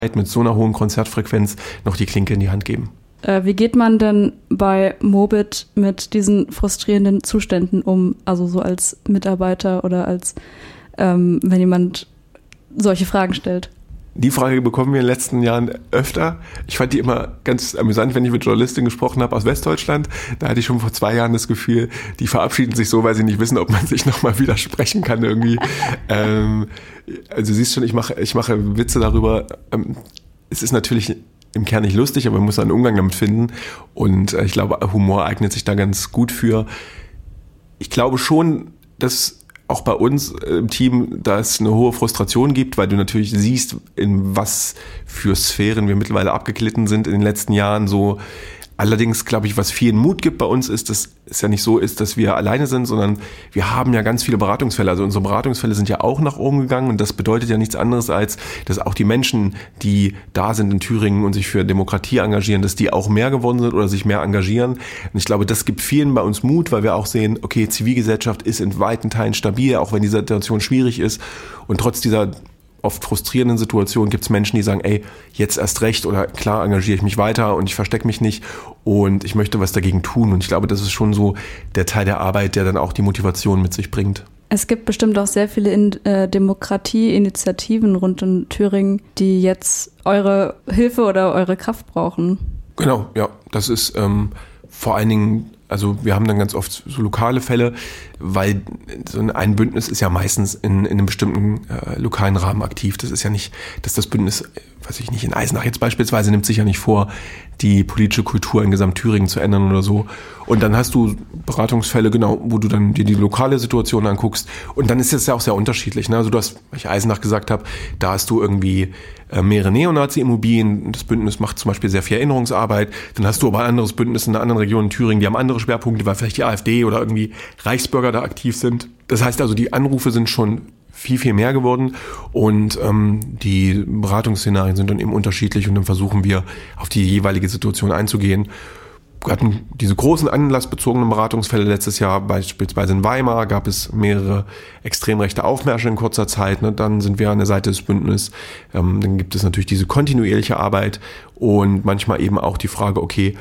mit so einer hohen Konzertfrequenz noch die Klinke in die Hand geben. Wie geht man denn bei Mobit mit diesen frustrierenden Zuständen um? Also so als Mitarbeiter oder als, wenn jemand solche Fragen stellt? Die Frage bekommen wir in den letzten Jahren öfter. Ich fand die immer ganz amüsant, wenn ich mit Journalistinnen gesprochen habe aus Westdeutschland. Da hatte ich schon vor 2 Jahren das Gefühl, die verabschieden sich so, weil sie nicht wissen, ob man sich nochmal widersprechen kann irgendwie. Also siehst schon, ich mache Witze darüber. Es ist natürlich im Kern nicht lustig, aber man muss einen Umgang damit finden. Und ich glaube, Humor eignet sich da ganz gut für. Ich glaube schon, dass auch bei uns im Team, da es eine hohe Frustration gibt, weil du natürlich siehst, in was für Sphären wir mittlerweile abgeglitten sind in den letzten Jahren. So, allerdings glaube ich, was vielen Mut gibt bei uns ist, dass es ja nicht so ist, dass wir alleine sind, sondern wir haben ja ganz viele Beratungsfälle. Also unsere Beratungsfälle sind ja auch nach oben gegangen und das bedeutet ja nichts anderes als, dass auch die Menschen, die da sind in Thüringen und sich für Demokratie engagieren, dass die auch mehr geworden sind oder sich mehr engagieren. Und ich glaube, das gibt vielen bei uns Mut, weil wir auch sehen, okay, Zivilgesellschaft ist in weiten Teilen stabil, auch wenn die Situation schwierig ist. Und trotz dieser oft frustrierenden Situationen gibt es Menschen, die sagen, ey, jetzt erst recht oder klar engagiere ich mich weiter und ich verstecke mich nicht und ich möchte was dagegen tun. Und ich glaube, das ist schon so der Teil der Arbeit, der dann auch die Motivation mit sich bringt. Es gibt bestimmt auch sehr viele Demokratieinitiativen rund in Thüringen, die jetzt eure Hilfe oder eure Kraft brauchen. Genau, ja, das ist vor allen Dingen, also wir haben dann ganz oft so lokale Fälle, weil so ein Bündnis ist ja meistens in einem bestimmten lokalen Rahmen aktiv. Das ist ja nicht, dass das Bündnis, weiß ich nicht, in Eisenach jetzt beispielsweise nimmt sich ja nicht vor, die politische Kultur in Gesamtthüringen zu ändern oder so. Und dann hast du Beratungsfälle, genau, wo du dann dir die lokale Situation anguckst. Und dann ist es ja auch sehr unterschiedlich. Ne? Also du hast, wie ich Eisenach gesagt habe, da hast du irgendwie mehrere Neonazi-Immobilien. Das Bündnis macht zum Beispiel sehr viel Erinnerungsarbeit. Dann hast du aber ein anderes Bündnis in einer anderen Region in Thüringen, die haben andere Schwerpunkte, weil vielleicht die AfD oder irgendwie Reichsbürger da aktiv sind. Das heißt also, die Anrufe sind schon viel, viel mehr geworden und die Beratungsszenarien sind dann eben unterschiedlich und dann versuchen wir auf die jeweilige Situation einzugehen. Wir hatten diese großen anlassbezogenen Beratungsfälle letztes Jahr, beispielsweise in Weimar gab es mehrere extrem rechte Aufmärsche in kurzer Zeit. Ne? Dann sind wir an der Seite des Bündnisses. Dann gibt es natürlich diese kontinuierliche Arbeit und manchmal eben auch die Frage, okay,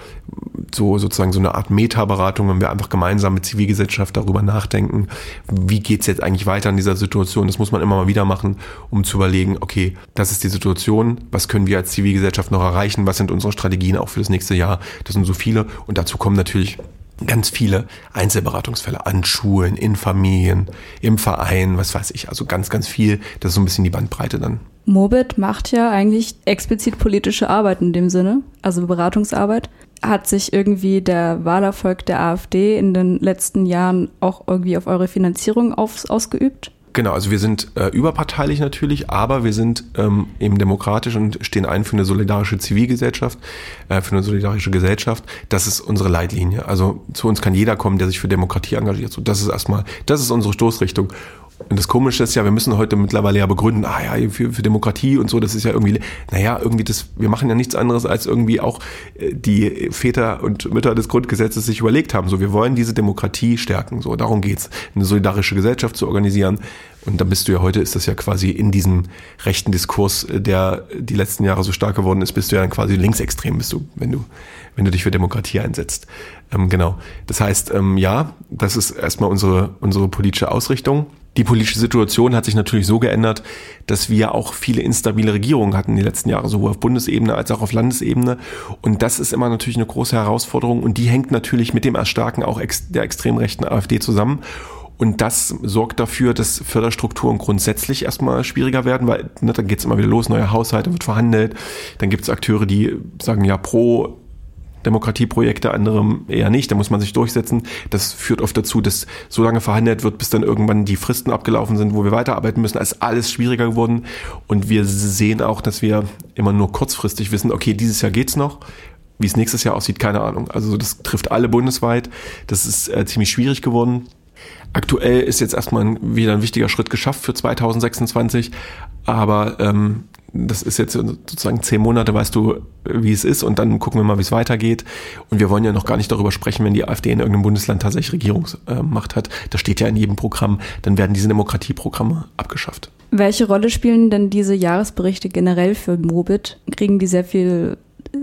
so sozusagen so eine Art Meta-Beratung, wenn wir einfach gemeinsam mit Zivilgesellschaft darüber nachdenken, wie geht's jetzt eigentlich weiter in dieser Situation? Das muss man immer mal wieder machen, um zu überlegen, okay, das ist die Situation, was können wir als Zivilgesellschaft noch erreichen, was sind unsere Strategien auch für das nächste Jahr? Das sind so viele und dazu kommen natürlich ganz viele Einzelberatungsfälle an Schulen, in Familien, im Verein, was weiß ich, also ganz, ganz viel. Das ist so ein bisschen die Bandbreite dann. Mobit macht ja eigentlich explizit politische Arbeit in dem Sinne, also Beratungsarbeit. Hat sich irgendwie der Wahlerfolg der AfD in den letzten Jahren auch irgendwie auf eure Finanzierung ausgeübt? Genau, also wir sind überparteilich natürlich, aber wir sind eben demokratisch und stehen ein für eine solidarische Zivilgesellschaft, für eine solidarische Gesellschaft. Das ist unsere Leitlinie. Also zu uns kann jeder kommen, der sich für Demokratie engagiert. So, das ist unsere Stoßrichtung. Und das Komische ist ja, wir müssen heute mittlerweile ja begründen, für Demokratie und so, das ist ja irgendwie, wir machen ja nichts anderes, als irgendwie auch die Väter und Mütter des Grundgesetzes sich überlegt haben. So, wir wollen diese Demokratie stärken. So, darum geht's, eine solidarische Gesellschaft zu organisieren. Und dann bist du ja heute, ist das ja quasi in diesem rechten Diskurs, der die letzten Jahre so stark geworden ist, bist du ja dann quasi linksextrem, bist du, wenn du dich für Demokratie einsetzt. Genau. Das heißt, ja, das ist erstmal unsere politische Ausrichtung. Die politische Situation hat sich natürlich so geändert, dass wir auch viele instabile Regierungen hatten in den letzten Jahren, sowohl auf Bundesebene als auch auf Landesebene. Und das ist immer natürlich eine große Herausforderung. Und die hängt natürlich mit dem Erstarken auch der extrem rechten AfD zusammen. Und das sorgt dafür, dass Förderstrukturen grundsätzlich erstmal schwieriger werden, weil dann geht's immer wieder los, neue Haushalte wird verhandelt. Dann gibt's Akteure, die sagen ja pro Demokratieprojekte, andere eher nicht, da muss man sich durchsetzen. Das führt oft dazu, dass so lange verhandelt wird, bis dann irgendwann die Fristen abgelaufen sind, wo wir weiterarbeiten müssen. Es ist alles schwieriger geworden und wir sehen auch, dass wir immer nur kurzfristig wissen, okay, dieses Jahr geht's noch. Wie es nächstes Jahr aussieht, keine Ahnung. Also das trifft alle bundesweit. Das ist ziemlich schwierig geworden. Aktuell ist jetzt erstmal wieder ein wichtiger Schritt geschafft für 2026, aber das ist jetzt sozusagen 10 Monate, weißt du, wie es ist und dann gucken wir mal, wie es weitergeht. Und wir wollen ja noch gar nicht darüber sprechen, wenn die AfD in irgendeinem Bundesland tatsächlich Regierungsmacht hat. Das steht ja in jedem Programm. Dann werden diese Demokratieprogramme abgeschafft. Welche Rolle spielen denn diese Jahresberichte generell für Mobit? Kriegen die sehr viel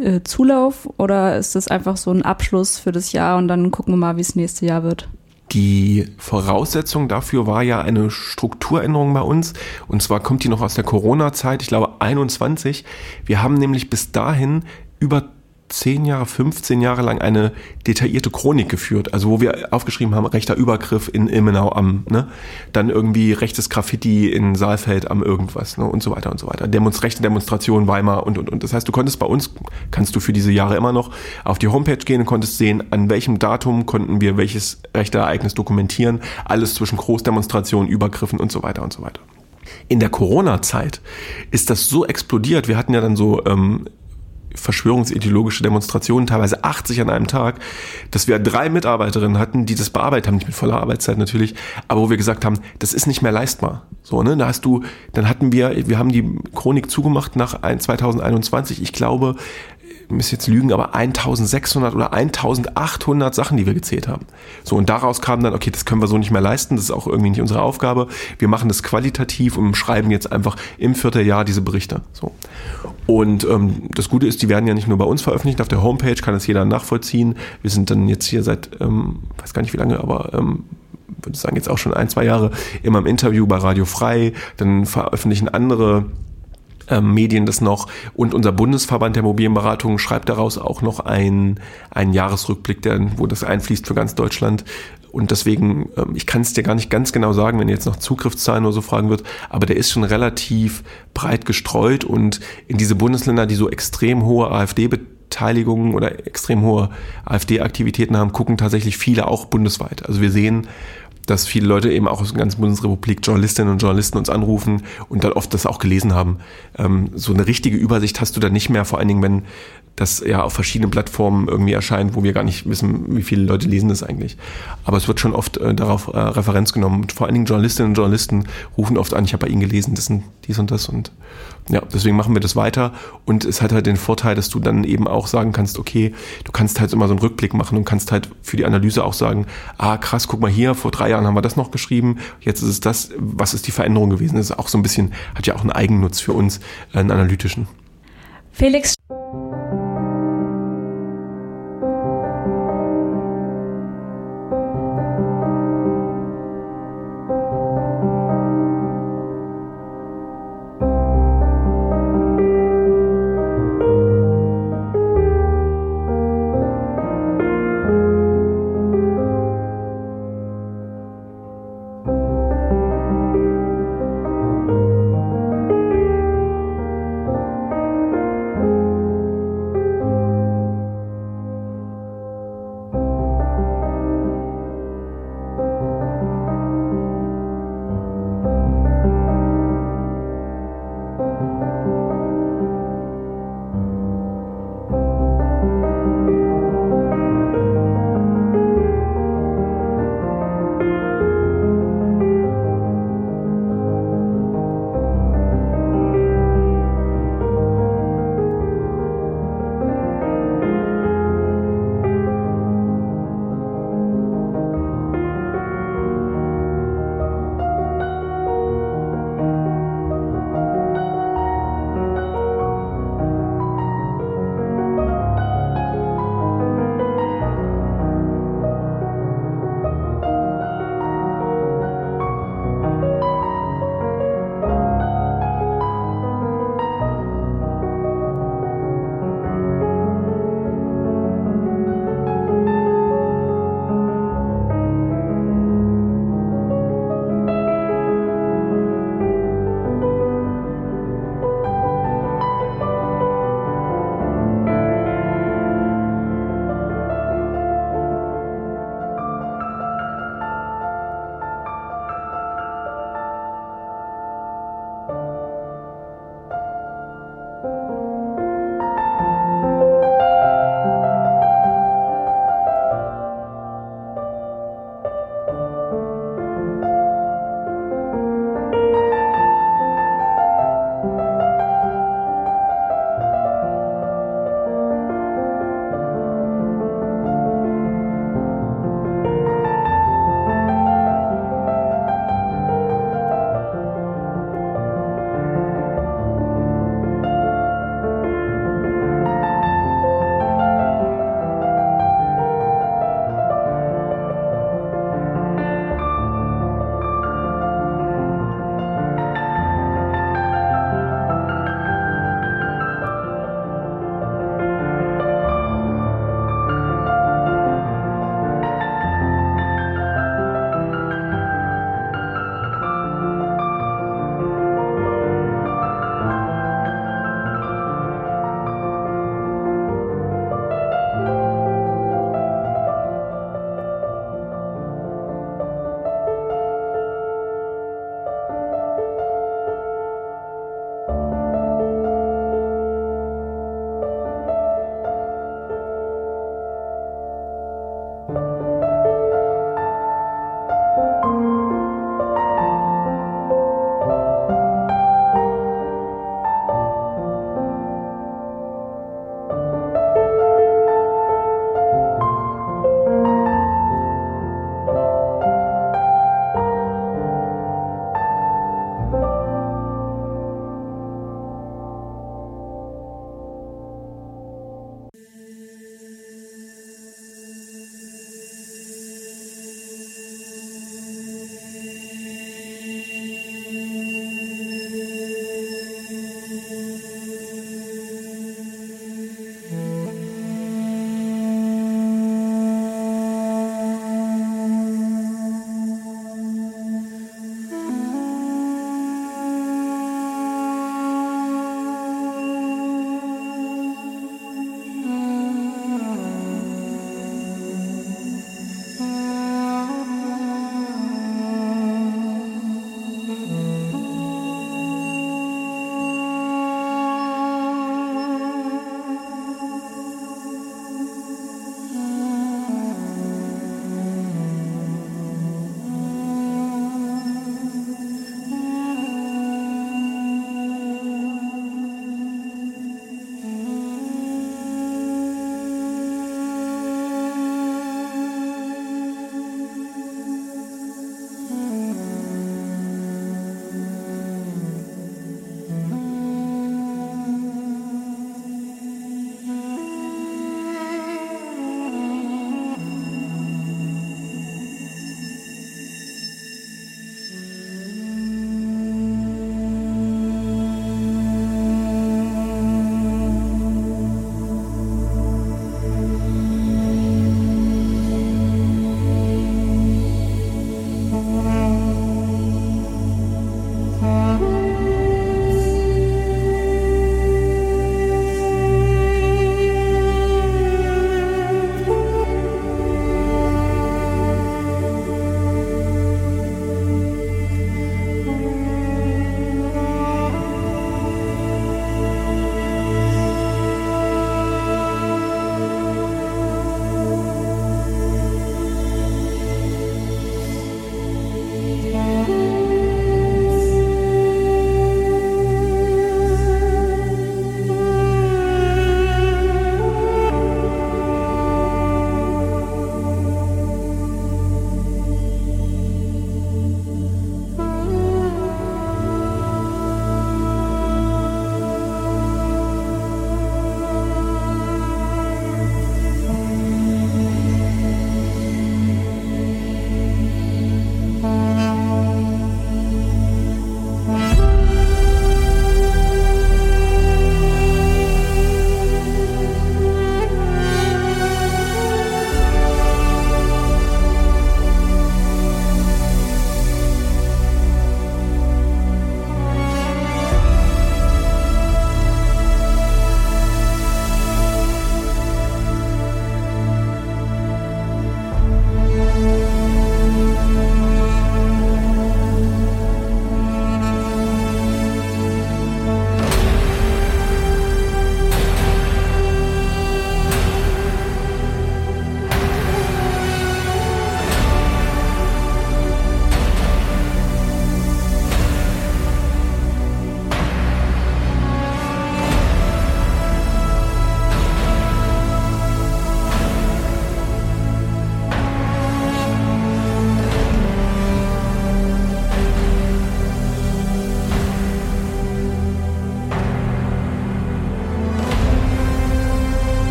Zulauf oder ist das einfach so ein Abschluss für das Jahr und dann gucken wir mal, wie es nächste Jahr wird? Die Voraussetzung dafür war ja eine Strukturänderung bei uns. Und zwar kommt die noch aus der Corona-Zeit, ich glaube 21. Wir haben nämlich bis dahin über 10 Jahre, 15 Jahre lang eine detaillierte Chronik geführt. Also wo wir aufgeschrieben haben, rechter Übergriff in Ilmenau am, ne? Dann irgendwie rechtes Graffiti in Saalfeld am irgendwas, ne? Und so weiter und so weiter. Rechte Demonstration Weimar und. Das heißt, du konntest bei uns, kannst du für diese Jahre immer noch auf die Homepage gehen und konntest sehen, an welchem Datum konnten wir welches rechte Ereignis dokumentieren. Alles zwischen Großdemonstrationen, Übergriffen und so weiter und so weiter. In der Corona-Zeit ist das so explodiert. Wir hatten ja dann so verschwörungsideologische Demonstrationen, teilweise 80 an einem Tag, dass wir 3 Mitarbeiterinnen hatten, die das bearbeitet haben, nicht mit voller Arbeitszeit natürlich, aber wo wir gesagt haben, das ist nicht mehr leistbar. So, ne, wir haben die Chronik zugemacht nach 2021, ich glaube, ich muss jetzt lügen, aber 1600 oder 1800 Sachen, die wir gezählt haben. So, und daraus kam dann, okay, das können wir so nicht mehr leisten, das ist auch irgendwie nicht unsere Aufgabe. Wir machen das qualitativ und schreiben jetzt einfach im Vierteljahr diese Berichte. So. Und das Gute ist, die werden ja nicht nur bei uns veröffentlicht, auf der Homepage kann es jeder nachvollziehen. Wir sind dann jetzt hier seit, weiß gar nicht wie lange, aber würde ich sagen, jetzt auch schon 1-2 Jahre immer im Interview bei Radio Frei, dann veröffentlichen andere Medien das noch und unser Bundesverband der Immobilienberatung schreibt daraus auch noch einen Jahresrückblick, wo das einfließt für ganz Deutschland. Und deswegen, ich kann es dir gar nicht ganz genau sagen, wenn ihr jetzt noch Zugriffszahlen oder so fragen wird, aber der ist schon relativ breit gestreut und in diese Bundesländer, die so extrem hohe AfD-Beteiligungen oder extrem hohe AfD-Aktivitäten haben, gucken tatsächlich viele auch bundesweit. Also wir sehen, dass viele Leute eben auch aus der ganzen Bundesrepublik, Journalistinnen und Journalisten uns anrufen und dann oft das auch gelesen haben. So eine richtige Übersicht hast du dann nicht mehr, vor allen Dingen, wenn das ja auf verschiedenen Plattformen irgendwie erscheint, wo wir gar nicht wissen, wie viele Leute lesen das eigentlich. Aber es wird schon oft darauf Referenz genommen. Und vor allen Dingen Journalistinnen und Journalisten rufen oft an, ich habe bei ihnen gelesen, das sind dies und das. Und ja, deswegen machen wir das weiter. Und es hat halt den Vorteil, dass du dann eben auch sagen kannst, okay, du kannst halt immer so einen Rückblick machen und kannst halt für die Analyse auch sagen, krass, guck mal hier, vor 3 Jahren haben wir das noch geschrieben, jetzt ist es das, was ist die Veränderung gewesen? Das ist auch so ein bisschen, hat ja auch einen Eigennutz für uns, einen analytischen. Felix.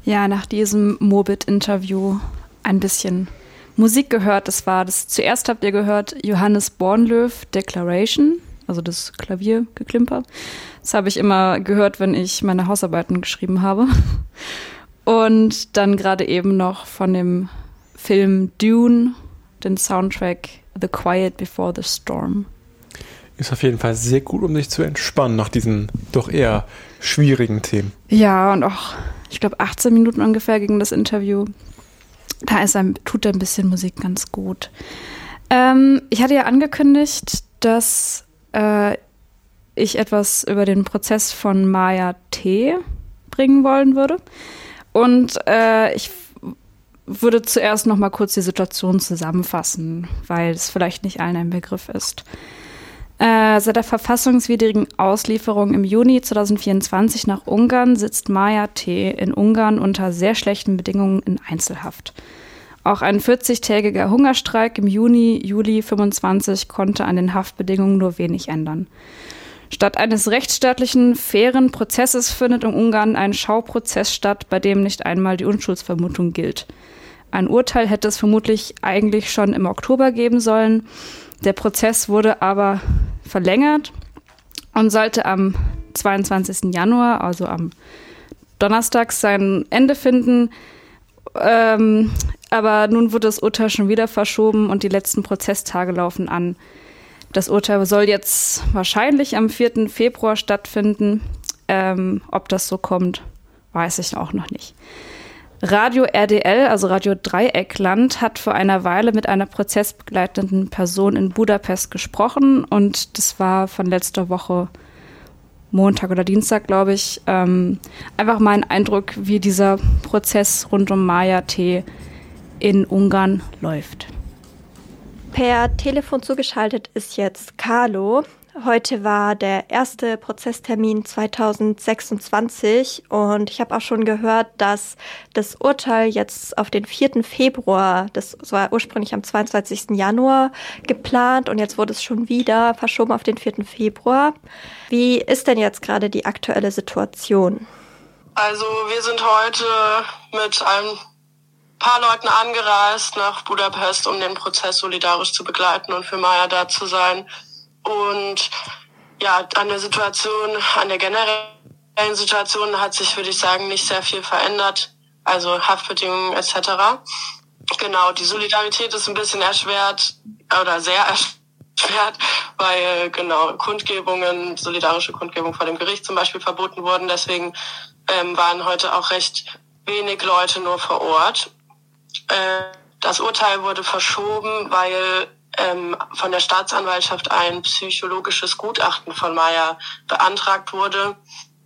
Ja, nach diesem Mobit-Interview ein bisschen Musik gehört. Zuerst habt ihr gehört Johannes Bornlöw, Declaration, also das Klaviergeklimper. Das habe ich immer gehört, wenn ich meine Hausarbeiten geschrieben habe. Und dann gerade eben noch von dem Film Dune, den Soundtrack The Quiet Before the Storm. Ist auf jeden Fall sehr gut, um sich zu entspannen nach diesen doch eher schwierigen Themen. Ja, und auch, ich glaube, 18 Minuten ungefähr ging das Interview. Da tut ein bisschen Musik ganz gut. Ich hatte ja angekündigt, dass ich etwas über den Prozess von Maya T. bringen wollen würde. Und ich würde zuerst noch mal kurz die Situation zusammenfassen, weil es vielleicht nicht allen ein Begriff ist. Seit der verfassungswidrigen Auslieferung im Juni 2024 nach Ungarn sitzt Maya T. in Ungarn unter sehr schlechten Bedingungen in Einzelhaft. Auch ein 40-tägiger Hungerstreik im Juli 25 konnte an den Haftbedingungen nur wenig ändern. Statt eines rechtsstaatlichen, fairen Prozesses findet in Ungarn ein Schauprozess statt, bei dem nicht einmal die Unschuldsvermutung gilt. Ein Urteil hätte es vermutlich eigentlich schon im Oktober geben sollen. Der Prozess wurde aber verlängert und sollte am 22. Januar, also am Donnerstag, sein Ende finden. Aber nun wurde das Urteil schon wieder verschoben und die letzten Prozesstage laufen an. Das Urteil soll jetzt wahrscheinlich am 4. Februar stattfinden. Ob das so kommt, weiß ich auch noch nicht. Radio RDL, also Radio Dreieckland, hat vor einer Weile mit einer prozessbegleitenden Person in Budapest gesprochen und das war von letzter Woche Montag oder Dienstag, glaube ich. Einfach mal ein Eindruck, wie dieser Prozess rund um Maya T. in Ungarn läuft. Per Telefon zugeschaltet ist jetzt Carlo. Heute war der erste Prozesstermin 2026 und ich habe auch schon gehört, dass das Urteil jetzt auf den 4. Februar, das war ursprünglich am 22. Januar geplant und jetzt wurde es schon wieder verschoben auf den 4. Februar. Wie ist denn jetzt gerade die aktuelle Situation? Also wir sind heute mit ein paar Leuten angereist nach Budapest, um den Prozess solidarisch zu begleiten und für Maya da zu sein. Und ja, an der generellen Situation hat sich, würde ich sagen, nicht sehr viel verändert. Also Haftbedingungen etc. Genau, die Solidarität ist ein bisschen erschwert oder sehr erschwert, weil solidarische Kundgebungen vor dem Gericht zum Beispiel verboten wurden. Deswegen waren heute auch recht wenig Leute nur vor Ort. Das Urteil wurde verschoben, weil von der Staatsanwaltschaft ein psychologisches Gutachten von Maya beantragt wurde.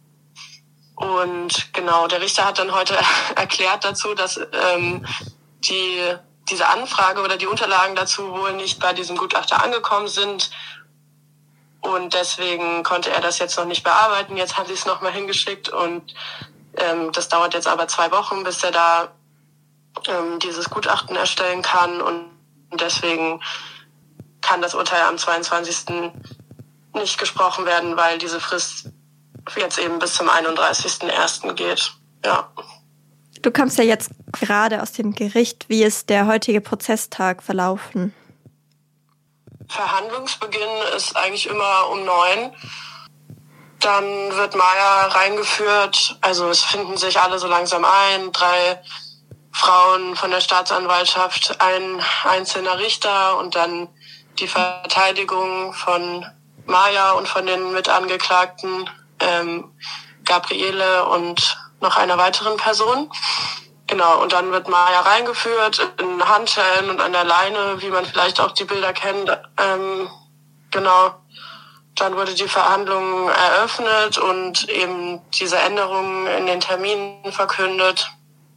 Und genau, der Richter hat dann heute erklärt dazu, dass diese Anfrage oder die Unterlagen dazu wohl nicht bei diesem Gutachter angekommen sind. Und deswegen konnte er das jetzt noch nicht bearbeiten. Jetzt hat er es nochmal hingeschickt und das dauert jetzt aber 2 Wochen, bis er da dieses Gutachten erstellen kann. Und deswegen kann das Urteil am 22. nicht gesprochen werden, weil diese Frist jetzt eben bis zum 31.01. geht. Ja. Du kommst ja jetzt gerade aus dem Gericht. Wie ist der heutige Prozesstag verlaufen? Verhandlungsbeginn ist eigentlich immer um 9. Dann wird Maya reingeführt. Also es finden sich alle so langsam ein. 3 Frauen von der Staatsanwaltschaft, ein einzelner Richter und dann die Verteidigung von Maya und von den Mitangeklagten Gabriele und noch einer weiteren Person. Genau, und dann wird Maya reingeführt in Handschellen und an der Leine, wie man vielleicht auch die Bilder kennt. Genau, dann wurde die Verhandlung eröffnet und eben diese Änderungen in den Terminen verkündet.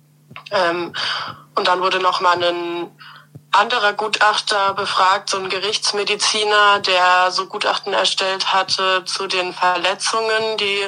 Und dann wurde nochmal ein anderer Gutachter befragt, so ein Gerichtsmediziner, der so Gutachten erstellt hatte zu den Verletzungen, die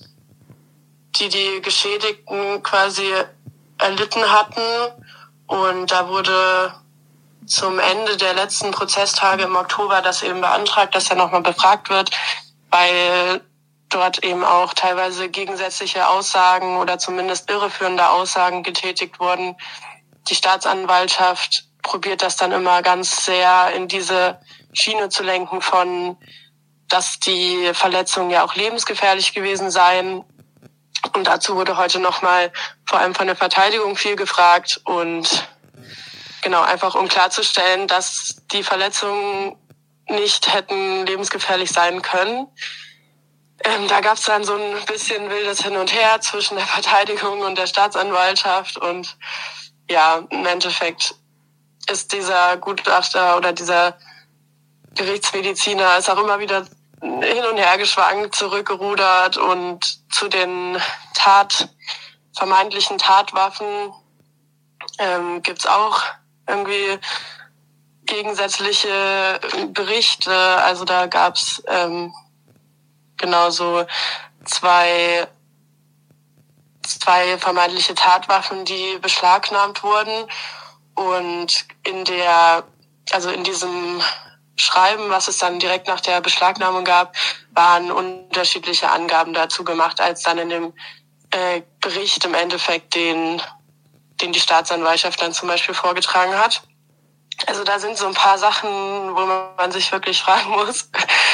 Geschädigten quasi erlitten hatten. Und da wurde zum Ende der letzten Prozesstage im Oktober das eben beantragt, dass er nochmal befragt wird, weil dort eben auch teilweise gegensätzliche Aussagen oder zumindest irreführende Aussagen getätigt wurden. Die Staatsanwaltschaft probiert das dann immer ganz sehr in diese Schiene zu lenken von, dass die Verletzungen ja auch lebensgefährlich gewesen seien. Und dazu wurde heute nochmal vor allem von der Verteidigung viel gefragt und genau, einfach um klarzustellen, dass die Verletzungen nicht hätten lebensgefährlich sein können. Da gab es dann so ein bisschen wildes Hin und Her zwischen der Verteidigung und der Staatsanwaltschaft und ja, im Endeffekt ist dieser Gutachter oder dieser Gerichtsmediziner ist auch immer wieder hin und her geschwankt, zurückgerudert und zu den vermeintlichen Tatwaffen gibt's auch irgendwie gegensätzliche Berichte. Also da gab's genauso zwei vermeintliche Tatwaffen, die beschlagnahmt wurden. Und in diesem Schreiben, was es dann direkt nach der Beschlagnahmung gab, waren unterschiedliche Angaben dazu gemacht, als dann in dem Bericht im Endeffekt, den die Staatsanwaltschaft dann zum Beispiel vorgetragen hat. Also da sind so ein paar Sachen, wo man sich wirklich fragen muss,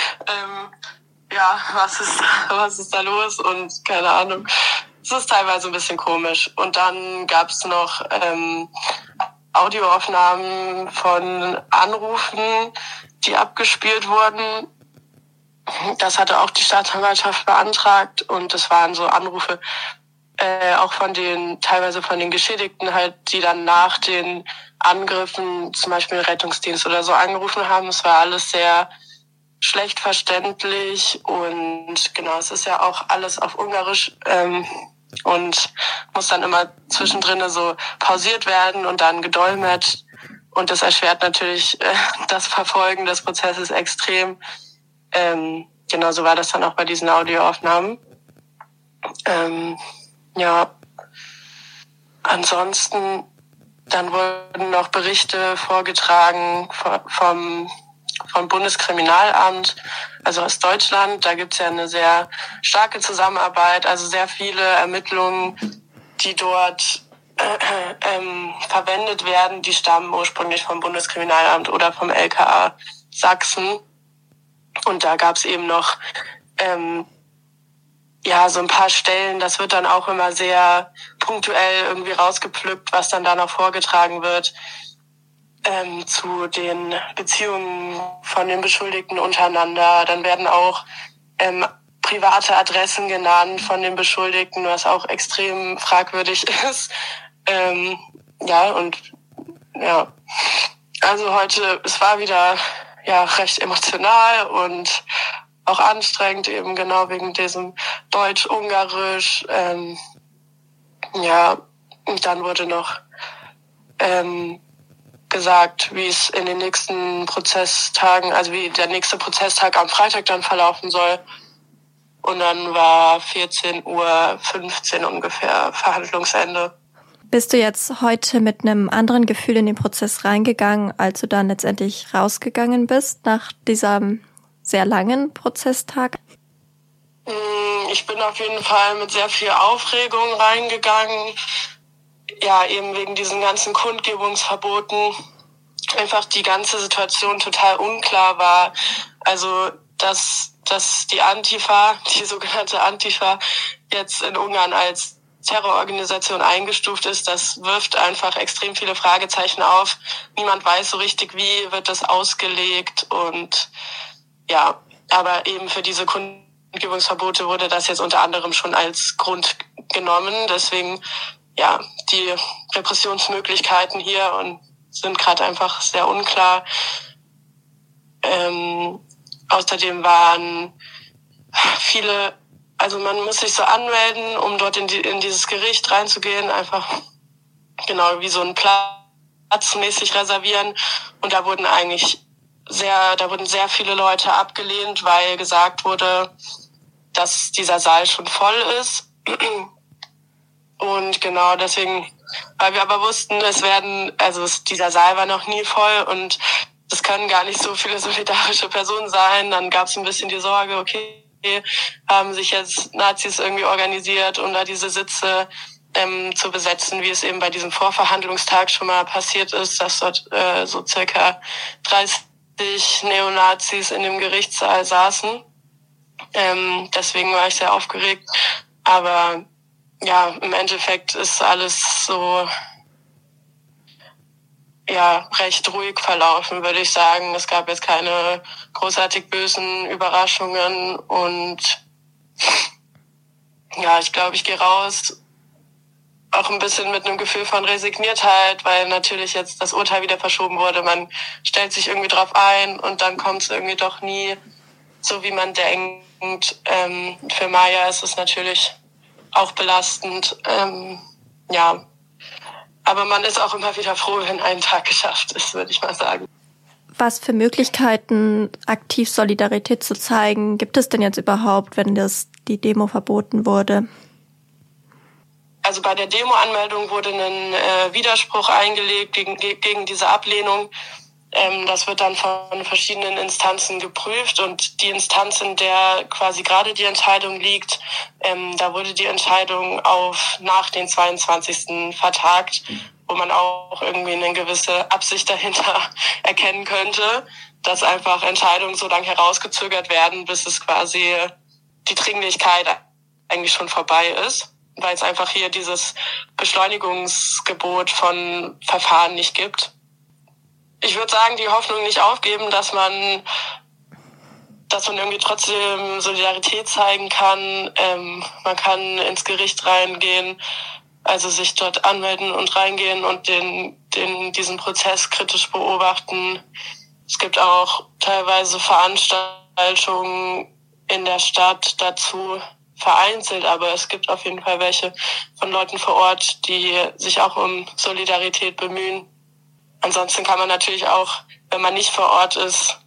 was ist da los und keine Ahnung. Es ist teilweise ein bisschen komisch. Und dann gab es noch Audioaufnahmen von Anrufen, die abgespielt wurden. Das hatte auch die Staatsanwaltschaft beantragt und das waren so Anrufe auch teilweise von den Geschädigten halt, die dann nach den Angriffen zum Beispiel den Rettungsdienst oder so angerufen haben. Es war alles sehr schlecht verständlich und genau, es ist ja auch alles auf Ungarisch und muss dann immer zwischendrin so pausiert werden und dann gedolmetscht und das erschwert natürlich das Verfolgen des Prozesses extrem. Genauso war das dann auch bei diesen Audioaufnahmen. Ansonsten dann wurden noch Berichte vorgetragen vom Bundeskriminalamt, also aus Deutschland. Da gibt's ja eine sehr starke Zusammenarbeit, also sehr viele Ermittlungen, die dort verwendet werden, die stammen ursprünglich vom Bundeskriminalamt oder vom LKA Sachsen. Und da gab's eben noch so ein paar Stellen, das wird dann auch immer sehr punktuell irgendwie rausgepflückt, was dann da noch vorgetragen wird zu den Beziehungen von den Beschuldigten untereinander. Dann werden auch private Adressen genannt von den Beschuldigten, was auch extrem fragwürdig ist. Also heute, es war wieder recht emotional und auch anstrengend, eben genau wegen diesem Deutsch-Ungarisch. Und dann wurde noch gesagt, wie es in den nächsten Prozesstagen, also wie der nächste Prozesstag am Freitag dann verlaufen soll. Und dann war 14:15 Uhr ungefähr Verhandlungsende. Bist du jetzt heute mit einem anderen Gefühl in den Prozess reingegangen, als du dann letztendlich rausgegangen bist nach diesem sehr langen Prozesstag? Ich bin auf jeden Fall mit sehr viel Aufregung reingegangen. Ja, eben wegen diesen ganzen Kundgebungsverboten. Einfach die ganze Situation total unklar war. Also, dass die Antifa, die sogenannte Antifa, jetzt in Ungarn als Terrororganisation eingestuft ist, das wirft einfach extrem viele Fragezeichen auf. Niemand weiß so richtig, wie wird das ausgelegt und ja, aber eben für diese Kundgebungsverbote wurde das jetzt unter anderem schon als Grund genommen. Deswegen, ja, die Repressionsmöglichkeiten hier und sind gerade einfach sehr unklar. Außerdem waren viele, also man muss sich so anmelden, um dort in dieses Gericht reinzugehen, einfach genau wie so einen Platz mäßig reservieren. Und da wurden sehr viele Leute abgelehnt, weil gesagt wurde, dass dieser Saal schon voll ist. Und genau deswegen, weil wir aber wussten, dieser Saal war noch nie voll und es können gar nicht so viele solidarische Personen sein. Dann gab es ein bisschen die Sorge, okay, haben sich jetzt Nazis irgendwie organisiert, um da diese Sitze zu besetzen, wie es eben bei diesem Vorverhandlungstag schon mal passiert ist, dass dort so circa 30 Neonazis in dem Gerichtssaal saßen. Deswegen war ich sehr aufgeregt. Aber ja, im Endeffekt ist alles so recht ruhig verlaufen, würde ich sagen. Es gab jetzt keine großartig bösen Überraschungen und ja, ich glaube, ich gehe raus auch ein bisschen mit einem Gefühl von Resigniertheit, weil natürlich jetzt das Urteil wieder verschoben wurde. Man stellt sich irgendwie drauf ein und dann kommt es irgendwie doch nie so, wie man denkt. Für Maya ist es natürlich auch belastend. Aber man ist auch immer wieder froh, wenn ein Tag geschafft ist, würde ich mal sagen. Was für Möglichkeiten, aktiv Solidarität zu zeigen, gibt es denn jetzt überhaupt, wenn die Demo verboten wurde? Also bei der Demo-Anmeldung wurde ein Widerspruch eingelegt gegen diese Ablehnung. Das wird dann von verschiedenen Instanzen geprüft und die Instanz, in der quasi gerade die Entscheidung liegt, da wurde die Entscheidung auf nach den 22. vertagt, wo man auch irgendwie eine gewisse Absicht dahinter erkennen könnte, dass einfach Entscheidungen so lange herausgezögert werden, bis es quasi die Dringlichkeit eigentlich schon vorbei ist, weil es einfach hier dieses Beschleunigungsgebot von Verfahren nicht gibt. Ich würde sagen, die Hoffnung nicht aufgeben, dass man irgendwie trotzdem Solidarität zeigen kann. Man kann ins Gericht reingehen, also sich dort anmelden und reingehen und diesen Prozess kritisch beobachten. Es gibt auch teilweise Veranstaltungen in der Stadt dazu, vereinzelt, aber es gibt auf jeden Fall welche von Leuten vor Ort, die sich auch um Solidarität bemühen. Ansonsten kann man natürlich auch, wenn man nicht vor Ort ist,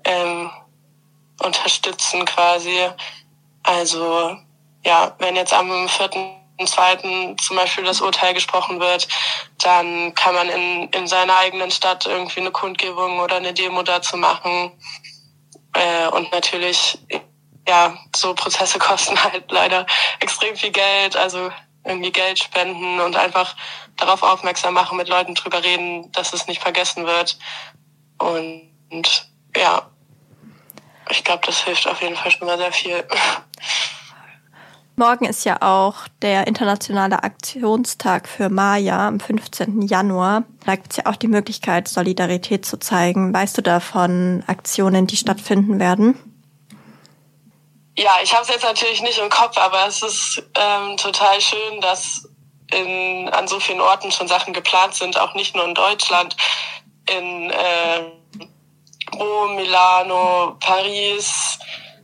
unterstützen quasi. Also ja, wenn jetzt am 4.2. zum Beispiel das Urteil gesprochen wird, dann kann man in seiner eigenen Stadt irgendwie eine Kundgebung oder eine Demo dazu machen. Und natürlich, ja, so Prozesse kosten halt leider extrem viel Geld, also irgendwie Geld spenden und einfach darauf aufmerksam machen, mit Leuten drüber reden, dass es nicht vergessen wird. Und ja, ich glaube, das hilft auf jeden Fall schon mal sehr viel. Morgen ist ja auch der internationale Aktionstag für Maya am 15. Januar. Da gibt es ja auch die Möglichkeit, Solidarität zu zeigen. Weißt du da von Aktionen, die stattfinden werden? Ja, ich habe es jetzt natürlich nicht im Kopf, aber es ist total schön, dass an so vielen Orten schon Sachen geplant sind, auch nicht nur in Deutschland, in Rom, Milano, Paris,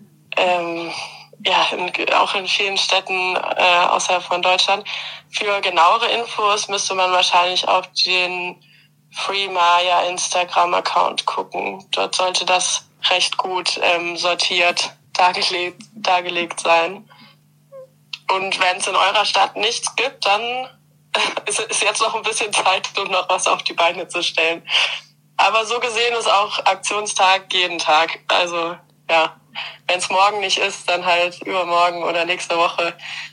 auch in vielen Städten außerhalb von Deutschland. Für genauere Infos müsste man wahrscheinlich auf den Free Maya Instagram-Account gucken. Dort sollte das recht gut sortiert dargelegt sein. Und wenn es in eurer Stadt nichts gibt, dann ist jetzt noch ein bisschen Zeit, um noch was auf die Beine zu stellen. Aber so gesehen ist auch Aktionstag jeden Tag. Also ja, wenn es morgen nicht ist, dann halt übermorgen oder nächste Woche.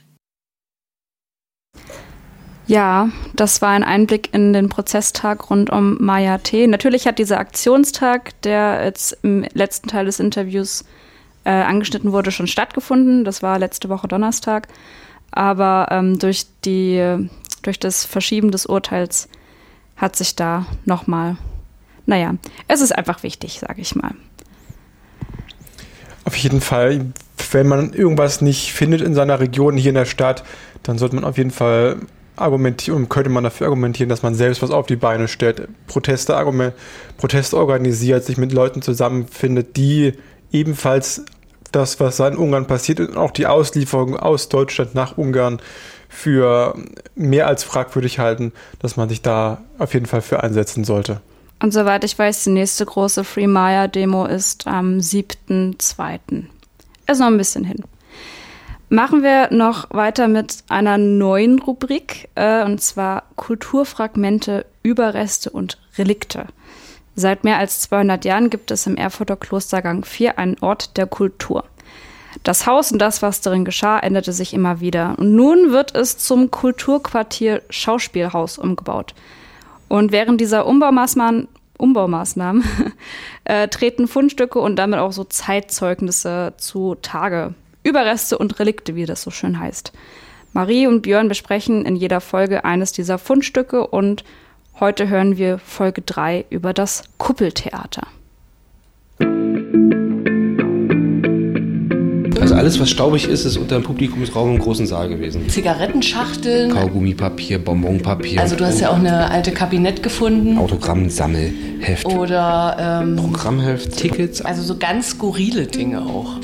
Ja, das war ein Einblick in den Prozesstag rund um Maya T. Natürlich hat dieser Aktionstag, der jetzt im letzten Teil des Interviews angeschnitten wurde, schon stattgefunden. Das war letzte Woche Donnerstag. Aber durch das Verschieben des Urteils hat sich da nochmal, es ist einfach wichtig, sage ich mal. Auf jeden Fall, wenn man irgendwas nicht findet in seiner Region hier in der Stadt, dann sollte man auf jeden Fall könnte man dafür argumentieren, dass man selbst was auf die Beine stellt, Proteste organisiert, sich mit Leuten zusammenfindet, die ebenfalls das, was in Ungarn passiert und auch die Auslieferung aus Deutschland nach Ungarn für mehr als fragwürdig halten, dass man sich da auf jeden Fall für einsetzen sollte. Und soweit ich weiß, die nächste große Free Maya-Demo ist am 7.2. Ist noch ein bisschen hin. Machen wir noch weiter mit einer neuen Rubrik, und zwar Kulturfragmente, Überreste und Relikte. Seit mehr als 200 Jahren gibt es im Erfurter Klostergang 4 einen Ort der Kultur. Das Haus und das, was darin geschah, änderte sich immer wieder. Und nun wird es zum Kulturquartier Schauspielhaus umgebaut. Und während dieser Umbaumaßnahmen treten Fundstücke und damit auch so Zeitzeugnisse zutage. Überreste und Relikte, wie das so schön heißt. Marie und Björn besprechen in jeder Folge eines dieser Fundstücke und heute hören wir Folge 3 über das Kuppeltheater. Also alles, was staubig ist, ist unter dem Publikumsraum im großen Saal gewesen. Zigarettenschachteln. Kaugummipapier, Bonbonpapier. Also du hast ja auch eine alte Kabinett gefunden. Autogrammsammelheft. Oder Programmheft, Tickets. Also so ganz skurrile Dinge auch.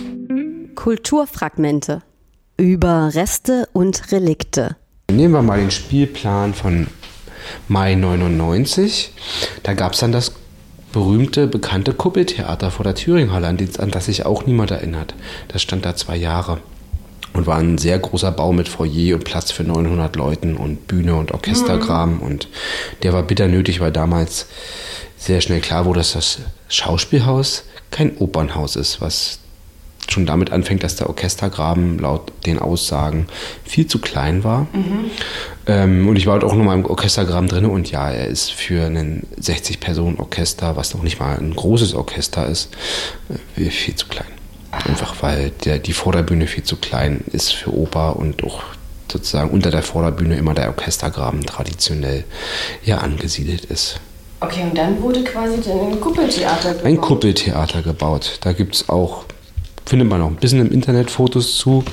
Kulturfragmente. Überreste und Relikte. Nehmen wir mal den Spielplan von Mai 99. Da gab es dann das berühmte, bekannte Kuppeltheater vor der Thüringhalle, an das sich auch niemand erinnert. Das stand da 2 Jahre und war ein sehr großer Bau mit Foyer und Platz für 900 Leuten und Bühne und Orchestergraben. Und der war bitter nötig, weil damals sehr schnell klar wurde, dass das Schauspielhaus kein Opernhaus ist, was schon damit anfängt, dass der Orchestergraben laut den Aussagen viel zu klein war. Und ich war halt auch noch mal im Orchestergraben drin und ja, er ist für ein 60-Personen-Orchester, was noch nicht mal ein großes Orchester ist, viel zu klein. Einfach weil die Vorderbühne viel zu klein ist für Oper und auch sozusagen unter der Vorderbühne immer der Orchestergraben traditionell ja angesiedelt ist. Okay, und dann wurde quasi ein Kuppeltheater gebaut. Ein Kuppeltheater gebaut. Da gibt es auch, findet man auch ein bisschen im Internet Fotos zu.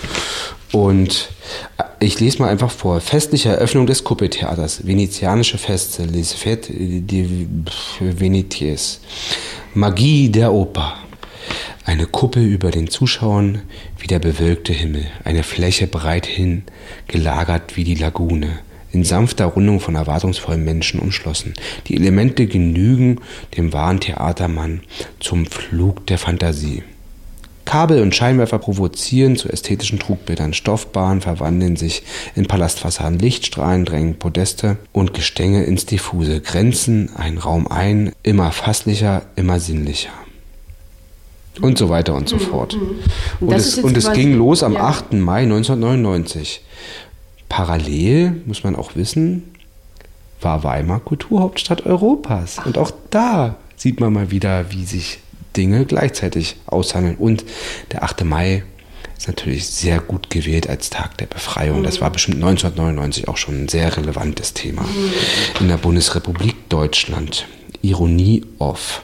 Und ich lese mal einfach vor. Festliche Eröffnung des Kuppeltheaters. Venezianische Feste. Les Fêtes des Venetiers. Magie der Oper. Eine Kuppel über den Zuschauern wie der bewölkte Himmel. Eine Fläche breit hin, gelagert wie die Lagune. In sanfter Rundung von erwartungsvollen Menschen umschlossen. Die Elemente genügen dem wahren Theatermann zum Flug der Fantasie. Kabel und Scheinwerfer provozieren zu ästhetischen Trugbildern. Stoffbahnen verwandeln sich in Palastfassaden. Lichtstrahlen drängen Podeste und Gestänge ins Diffuse. Grenzen einen Raum ein, immer fasslicher, immer sinnlicher. Und so weiter und so fort. Und es ging los am 8. Mai 1999. Parallel, muss man auch wissen, war Weimar Kulturhauptstadt Europas. Und auch da sieht man mal wieder, wie sich Dinge gleichzeitig aushandeln. Und der 8. Mai ist natürlich sehr gut gewählt als Tag der Befreiung. Das war bestimmt 1999 auch schon ein sehr relevantes Thema in der Bundesrepublik Deutschland. Ironie off.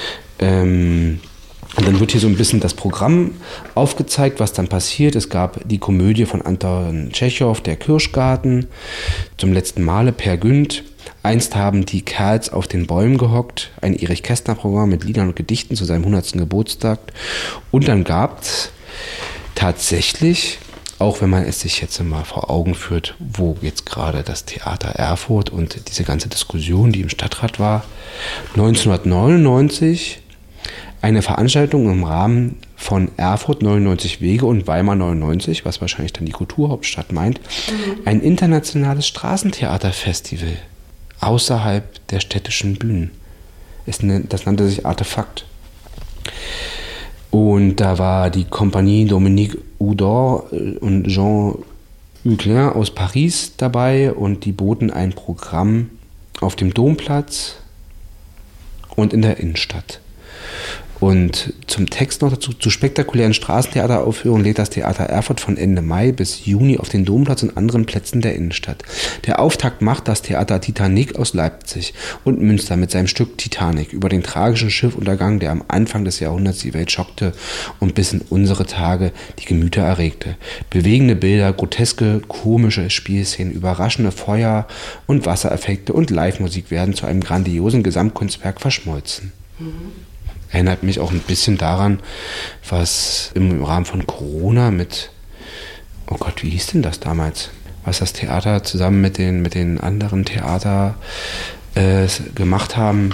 Und dann wird hier so ein bisschen das Programm aufgezeigt, was dann passiert. Es gab die Komödie von Anton Tschechow, Der Kirschgarten, zum letzten Male Per Günd. Einst haben die Kerls auf den Bäumen gehockt, ein Erich-Kästner-Programm mit Liedern und Gedichten zu seinem 100. Geburtstag. Und dann gab es tatsächlich, auch wenn man es sich jetzt mal vor Augen führt, wo jetzt gerade das Theater Erfurt und diese ganze Diskussion, die im Stadtrat war, 1999 eine Veranstaltung im Rahmen von Erfurt 99 Wege und Weimar 99, was wahrscheinlich dann die Kulturhauptstadt meint, ein internationales Straßentheaterfestival außerhalb der städtischen Bühnen. Das nannte sich Artefakt. Und da war die Kompanie Dominique Oudor und Jean Huglin aus Paris dabei und die boten ein Programm auf dem Domplatz und in der Innenstadt. Und zum Text noch dazu, zu spektakulären Straßentheateraufführungen lädt das Theater Erfurt von Ende Mai bis Juni auf den Domplatz und anderen Plätzen der Innenstadt. Der Auftakt macht das Theater Titanic aus Leipzig und Münster mit seinem Stück Titanic über den tragischen Schiffuntergang, der am Anfang des Jahrhunderts die Welt schockte und bis in unsere Tage die Gemüter erregte. Bewegende Bilder, groteske, komische Spielszenen, überraschende Feuer- und Wassereffekte und Live-Musik werden zu einem grandiosen Gesamtkunstwerk verschmolzen. Erinnert mich auch ein bisschen daran, was im Rahmen von Corona mit, oh Gott, wie hieß denn das damals? Was das Theater zusammen mit den anderen Theater gemacht haben.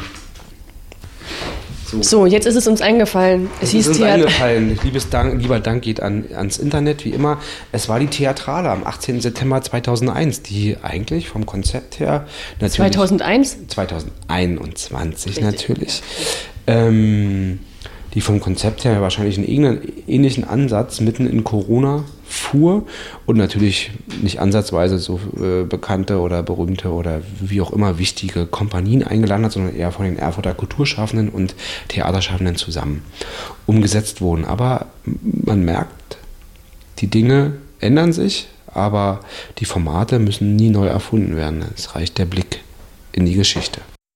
So, jetzt ist es uns eingefallen. Lieber Dank geht ans Internet, wie immer. Es war die Theatrale am 18. September 2001, die eigentlich vom Konzept her... 2001? 2021 richtig, natürlich. die vom Konzept her wahrscheinlich einen ähnlichen Ansatz mitten in Corona fuhr und natürlich nicht ansatzweise so bekannte oder berühmte oder wie auch immer wichtige Kompanien eingeladen hat, sondern eher von den Erfurter Kulturschaffenden und Theaterschaffenden zusammen umgesetzt wurden. Aber man merkt, die Dinge ändern sich, aber die Formate müssen nie neu erfunden werden. Es reicht der Blick in die Geschichte.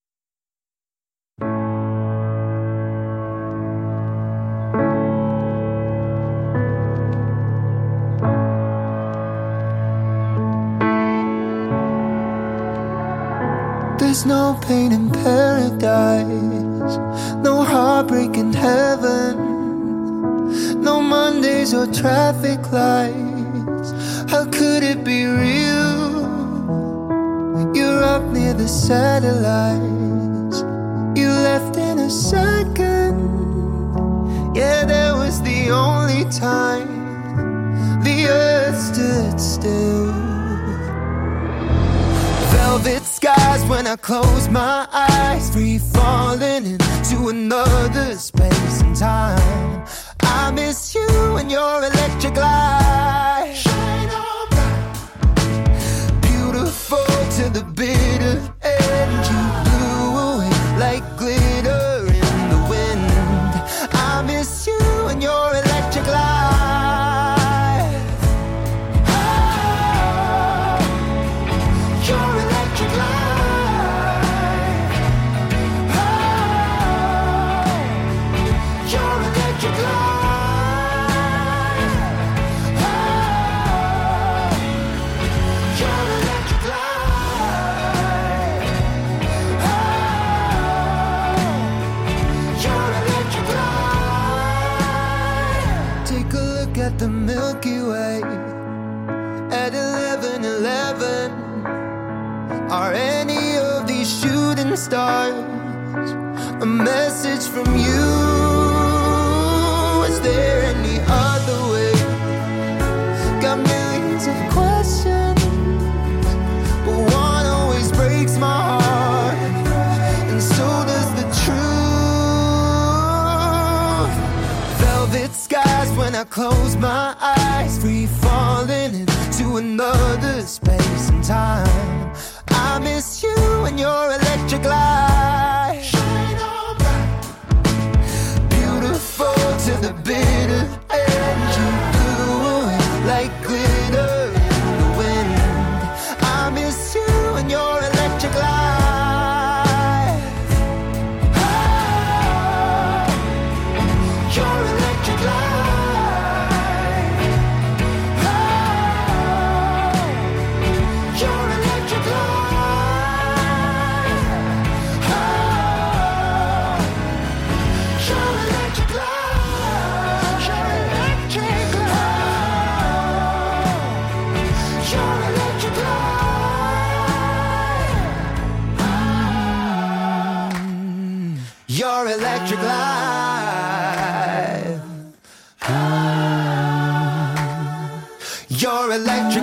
There's no pain in paradise, no heartbreak in heaven, no Mondays or traffic lights. How could it be real? You're up near the satellites, you left in a second. Yeah, that was the only time the earth stood still. Velvet skies when I close my eyes, free falling into another space and time. I miss you and your electric light. Shine on bright, beautiful to the bitter end. You blew away like glitter in the wind. I miss you and your electric light. At the Milky Way at 11:11. Are any of these shooting stars a message from you? Is there any other way? Got millions of questions, but one always breaks my heart, and so does the truth. Velvet skies when I close my eyes, free falling into another space and time. I miss you and your electric light. Shine on bright, beautiful to the bitter end. You blew away like glitter in the wind. I miss you and your electric light. Ah, your electric light. Your electric light. Your electric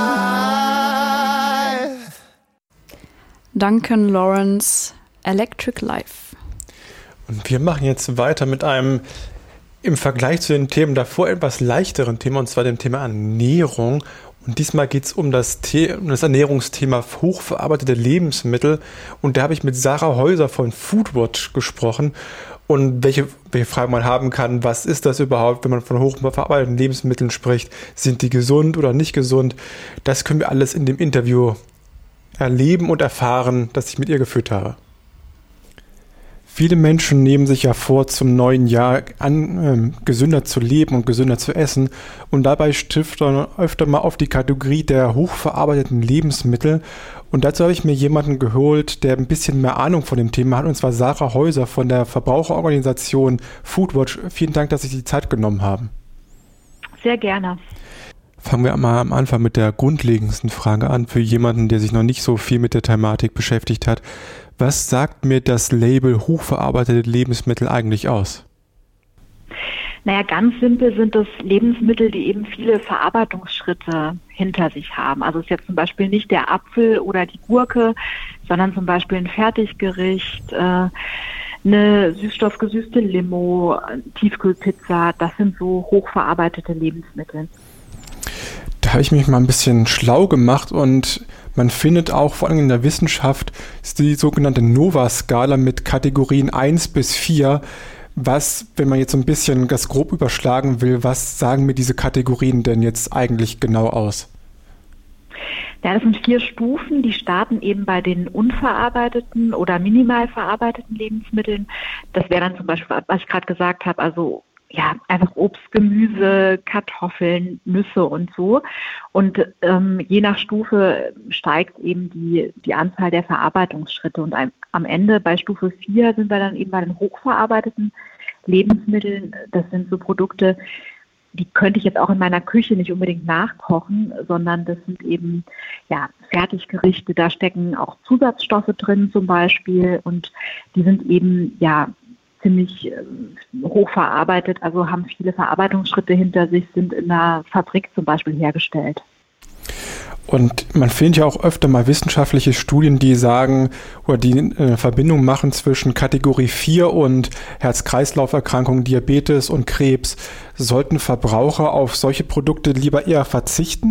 light. Duncan Lawrence, Electric Life. Und wir machen jetzt weiter mit einem im Vergleich zu den Themen davor etwas leichteren Thema, und zwar dem Thema Ernährung. Und diesmal geht es um das Ernährungsthema hochverarbeitete Lebensmittel. Und da habe ich mit Sarah Häuser von Foodwatch gesprochen. Und welche Fragen man haben kann, was ist das überhaupt, wenn man von hochverarbeiteten Lebensmitteln spricht? Sind die gesund oder nicht gesund? Das können wir alles in dem Interview erleben und erfahren, das ich mit ihr geführt habe. Viele Menschen nehmen sich ja vor, zum neuen Jahr gesünder zu leben und gesünder zu essen. Und dabei stiftet man öfter mal auf die Kategorie der hochverarbeiteten Lebensmittel. Und dazu habe ich mir jemanden geholt, der ein bisschen mehr Ahnung von dem Thema hat, und zwar Sarah Häuser von der Verbraucherorganisation Foodwatch. Vielen Dank, dass Sie die Zeit genommen haben. Sehr gerne. Fangen wir mal am Anfang mit der grundlegendsten Frage an, für jemanden, der sich noch nicht so viel mit der Thematik beschäftigt hat. Was sagt mir das Label hochverarbeitete Lebensmittel eigentlich aus? Naja, ganz simpel sind das Lebensmittel, die eben viele Verarbeitungsschritte hinter sich haben. Also es ist jetzt zum Beispiel nicht der Apfel oder die Gurke, sondern zum Beispiel ein Fertiggericht, ein eine süßstoffgesüßte Limo, Tiefkühlpizza, das sind so hochverarbeitete Lebensmittel. Da habe ich mich mal ein bisschen schlau gemacht und man findet auch vor allem in der Wissenschaft die sogenannte Nova-Skala mit Kategorien 1 bis 4. Was, wenn man jetzt so ein bisschen das grob überschlagen will, was sagen mir diese Kategorien denn jetzt eigentlich genau aus? Ja, das sind 4 Stufen, die starten eben bei den unverarbeiteten oder minimal verarbeiteten Lebensmitteln. Das wäre dann zum Beispiel, was ich gerade gesagt habe, also ja, einfach Obst, Gemüse, Kartoffeln, Nüsse und so. Und je nach Stufe steigt eben die Anzahl der Verarbeitungsschritte. Und am Ende bei Stufe 4 sind wir dann eben bei den hochverarbeiteten Lebensmitteln. Das sind so Produkte, die könnte ich jetzt auch in meiner Küche nicht unbedingt nachkochen, sondern das sind eben ja Fertiggerichte. Da stecken auch Zusatzstoffe drin zum Beispiel und die sind eben ja ziemlich hoch verarbeitet, also haben viele Verarbeitungsschritte hinter sich, sind in einer Fabrik zum Beispiel hergestellt. Und man findet ja auch öfter mal wissenschaftliche Studien, die sagen oder die Verbindung machen zwischen Kategorie 4 und Herz-Kreislauf-Erkrankungen, Diabetes und Krebs. Sollten Verbraucher auf solche Produkte lieber eher verzichten?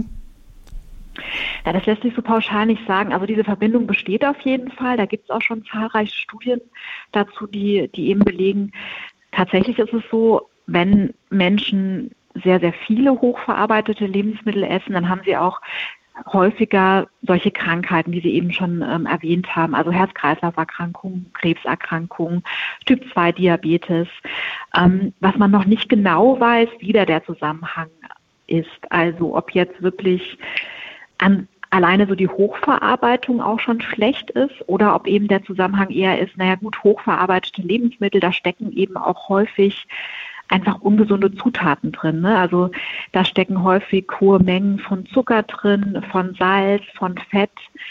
Ja, das lässt sich so pauschal nicht sagen. Also diese Verbindung besteht auf jeden Fall. Da gibt es auch schon zahlreiche Studien dazu, die eben belegen. Tatsächlich ist es so, wenn Menschen sehr, sehr viele hochverarbeitete Lebensmittel essen, dann haben sie auch häufiger solche Krankheiten, die Sie eben schon erwähnt haben, also Herz-Kreislauf-Erkrankungen, Krebserkrankungen, Typ-2-Diabetes. Was man noch nicht genau weiß, wie da der Zusammenhang ist. Also ob jetzt wirklich alleine so die Hochverarbeitung auch schon schlecht ist oder ob eben der Zusammenhang eher ist, naja gut, hochverarbeitete Lebensmittel, da stecken eben auch häufig einfach ungesunde Zutaten drin. Ne? Also da stecken häufig hohe Mengen von Zucker drin, von Salz, von Fett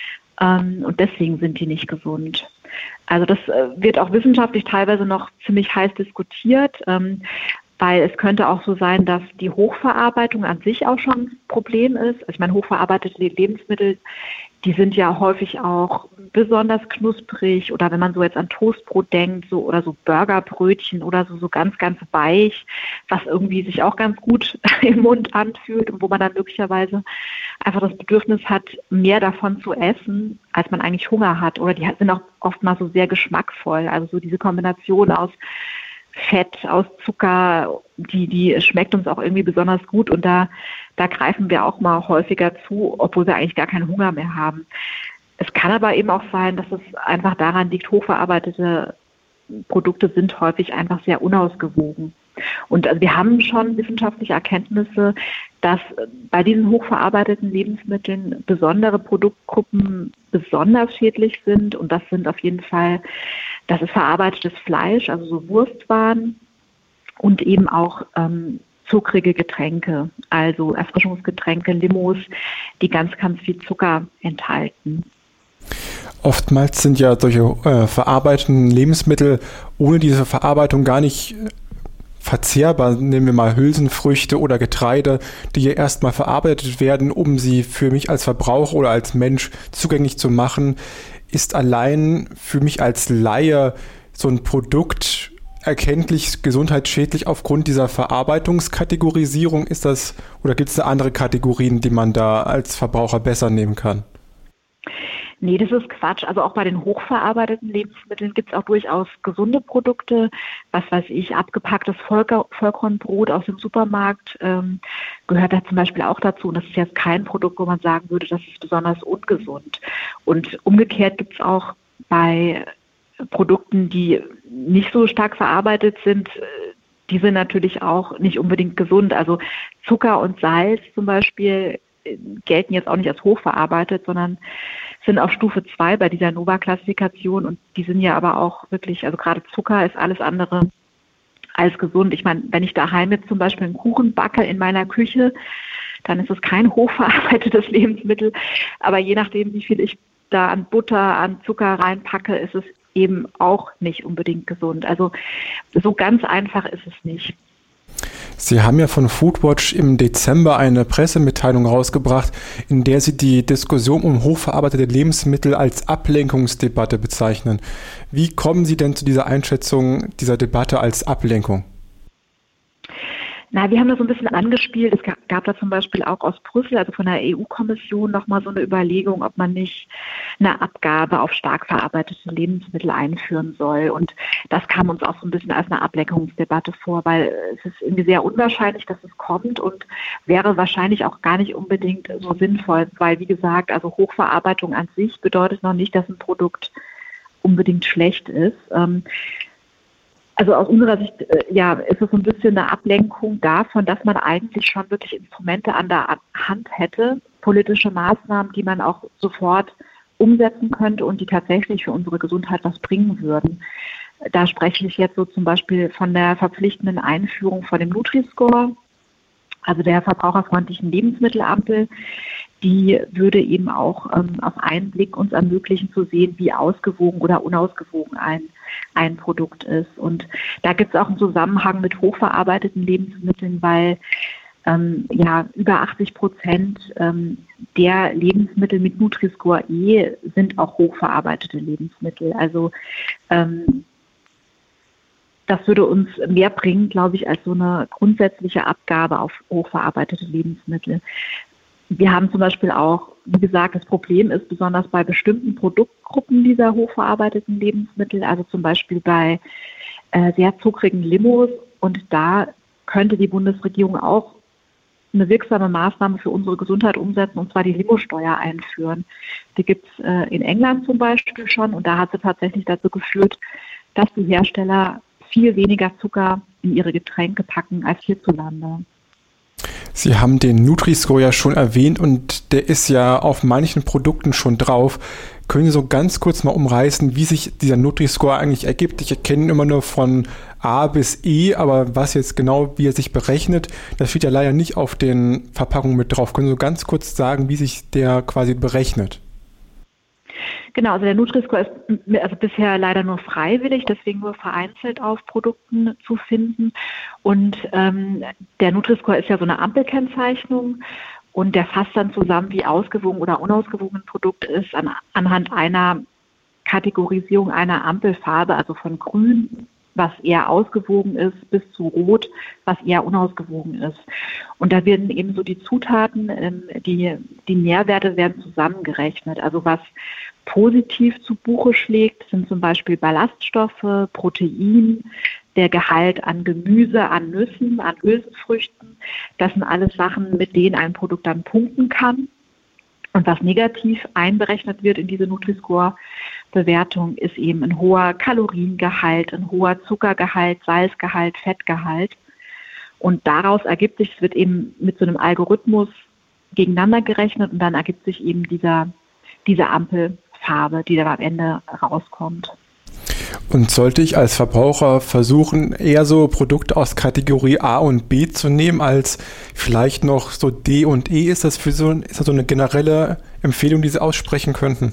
und deswegen sind die nicht gesund. Also das wird auch wissenschaftlich teilweise noch ziemlich heiß diskutiert, weil es könnte auch so sein, dass die Hochverarbeitung an sich auch schon ein Problem ist. Also ich meine, hochverarbeitete Lebensmittel, die sind ja häufig auch besonders knusprig oder wenn man so jetzt an Toastbrot denkt, so oder so Burgerbrötchen oder so ganz, ganz weich, was irgendwie sich auch ganz gut im Mund anfühlt und wo man dann möglicherweise einfach das Bedürfnis hat, mehr davon zu essen, als man eigentlich Hunger hat. Oder die sind auch oftmals so sehr geschmackvoll. Also so diese Kombination aus Fett, aus Zucker, die schmeckt uns auch irgendwie besonders gut und da greifen wir auch mal häufiger zu, obwohl wir eigentlich gar keinen Hunger mehr haben. Es kann aber eben auch sein, dass es einfach daran liegt, hochverarbeitete Produkte sind häufig einfach sehr unausgewogen. Und also wir haben schon wissenschaftliche Erkenntnisse, dass bei diesen hochverarbeiteten Lebensmitteln besondere Produktgruppen besonders schädlich sind und das sind auf jeden Fall, das ist verarbeitetes Fleisch, also so Wurstwaren und eben auch zuckrige Getränke, also Erfrischungsgetränke, Limos, die ganz, ganz viel Zucker enthalten. Oftmals sind ja solche verarbeiteten Lebensmittel ohne diese Verarbeitung gar nicht verzehrbar. Nehmen wir mal Hülsenfrüchte oder Getreide, die ja erstmal verarbeitet werden, um sie für mich als Verbraucher oder als Mensch zugänglich zu machen. Ist allein für mich als Laie so ein Produkt erkenntlich gesundheitsschädlich aufgrund dieser Verarbeitungskategorisierung? Ist das oder gibt es da andere Kategorien, die man da als Verbraucher besser nehmen kann? Nee, das ist Quatsch. Also auch bei den hochverarbeiteten Lebensmitteln gibt es auch durchaus gesunde Produkte. Was weiß ich, abgepacktes Vollkornbrot aus dem Supermarkt gehört da zum Beispiel auch dazu. Und das ist jetzt kein Produkt, wo man sagen würde, das ist besonders ungesund. Und umgekehrt gibt es auch bei Produkten, die nicht so stark verarbeitet sind, die sind natürlich auch nicht unbedingt gesund. Also Zucker und Salz zum Beispiel gelten jetzt auch nicht als hochverarbeitet, sondern sind auf Stufe 2 bei dieser Nova-Klassifikation und die sind ja aber auch wirklich, also gerade Zucker ist alles andere als gesund. Ich meine, wenn ich daheim jetzt zum Beispiel einen Kuchen backe in meiner Küche, dann ist es kein hochverarbeitetes Lebensmittel, aber je nachdem, wie viel ich da an Butter, an Zucker reinpacke, ist es eben auch nicht unbedingt gesund. Also so ganz einfach ist es nicht. Sie haben ja von Foodwatch im Dezember eine Pressemitteilung rausgebracht, in der Sie die Diskussion um hochverarbeitete Lebensmittel als Ablenkungsdebatte bezeichnen. Wie kommen Sie denn zu dieser Einschätzung dieser Debatte als Ablenkung? Na, wir haben da so ein bisschen angespielt. Es gab da zum Beispiel auch aus Brüssel, also von der EU-Kommission, nochmal so eine Überlegung, ob man nicht eine Abgabe auf stark verarbeitete Lebensmittel einführen soll. Und das kam uns auch so ein bisschen als eine Ablenkungsdebatte vor, weil es ist irgendwie sehr unwahrscheinlich, dass es kommt und wäre wahrscheinlich auch gar nicht unbedingt so sinnvoll, weil, wie gesagt, also Hochverarbeitung an sich bedeutet noch nicht, dass ein Produkt unbedingt schlecht ist. Also aus unserer Sicht ist es so ein bisschen eine Ablenkung davon, dass man eigentlich schon wirklich Instrumente an der Hand hätte, politische Maßnahmen, die man auch sofort umsetzen könnte und die tatsächlich für unsere Gesundheit was bringen würden. Da spreche ich jetzt so zum Beispiel von der verpflichtenden Einführung von dem Nutri-Score, also der verbraucherfreundlichen Lebensmittelampel. Die würde eben auch auf einen Blick uns ermöglichen zu sehen, wie ausgewogen oder unausgewogen ein Produkt ist. Und da gibt es auch einen Zusammenhang mit hochverarbeiteten Lebensmitteln, weil über 80% der Lebensmittel mit Nutri-Score E sind auch hochverarbeitete Lebensmittel. Also das würde uns mehr bringen, glaube ich, als so eine grundsätzliche Abgabe auf hochverarbeitete Lebensmittel. Wir haben zum Beispiel auch, wie gesagt, das Problem ist besonders bei bestimmten Produktgruppen dieser hochverarbeiteten Lebensmittel, also zum Beispiel bei sehr zuckrigen Limos. Und da könnte die Bundesregierung auch eine wirksame Maßnahme für unsere Gesundheit umsetzen, und zwar die Limosteuer einführen. Die gibt es in England zum Beispiel schon, und da hat sie tatsächlich dazu geführt, dass die Hersteller viel weniger Zucker in ihre Getränke packen als hierzulande. Sie haben den Nutri-Score ja schon erwähnt und der ist ja auf manchen Produkten schon drauf. Können Sie so ganz kurz mal umreißen, wie sich dieser Nutri-Score eigentlich ergibt? Ich erkenne ihn immer nur von A bis E, aber was jetzt genau, wie er sich berechnet, das steht ja leider nicht auf den Verpackungen mit drauf. Können Sie so ganz kurz sagen, wie sich der quasi berechnet? Genau, also der Nutri-Score ist also bisher leider nur freiwillig, deswegen nur vereinzelt auf Produkten zu finden. Und der Nutri-Score ist ja so eine Ampelkennzeichnung und der fasst dann zusammen, wie ausgewogen oder unausgewogen ein Produkt ist, anhand einer Kategorisierung einer Ampelfarbe, also von grün, was eher ausgewogen ist, bis zu rot, was eher unausgewogen ist. Und da werden eben so die Zutaten, die Nährwerte werden zusammengerechnet. Also was positiv zu Buche schlägt, sind zum Beispiel Ballaststoffe, Protein, der Gehalt an Gemüse, an Nüssen, an Hülsenfrüchten. Das sind alles Sachen, mit denen ein Produkt dann punkten kann. Und was negativ einberechnet wird in diese Nutri-Score-Bewertung, ist eben ein hoher Kaloriengehalt, ein hoher Zuckergehalt, Salzgehalt, Fettgehalt. Und daraus ergibt sich, es wird eben mit so einem Algorithmus gegeneinander gerechnet und dann ergibt sich eben diese Ampelfarbe, die dann am Ende rauskommt. Und sollte ich als Verbraucher versuchen, eher so Produkte aus Kategorie A und B zu nehmen, als vielleicht noch so D und E? Ist das so eine generelle Empfehlung, die Sie aussprechen könnten?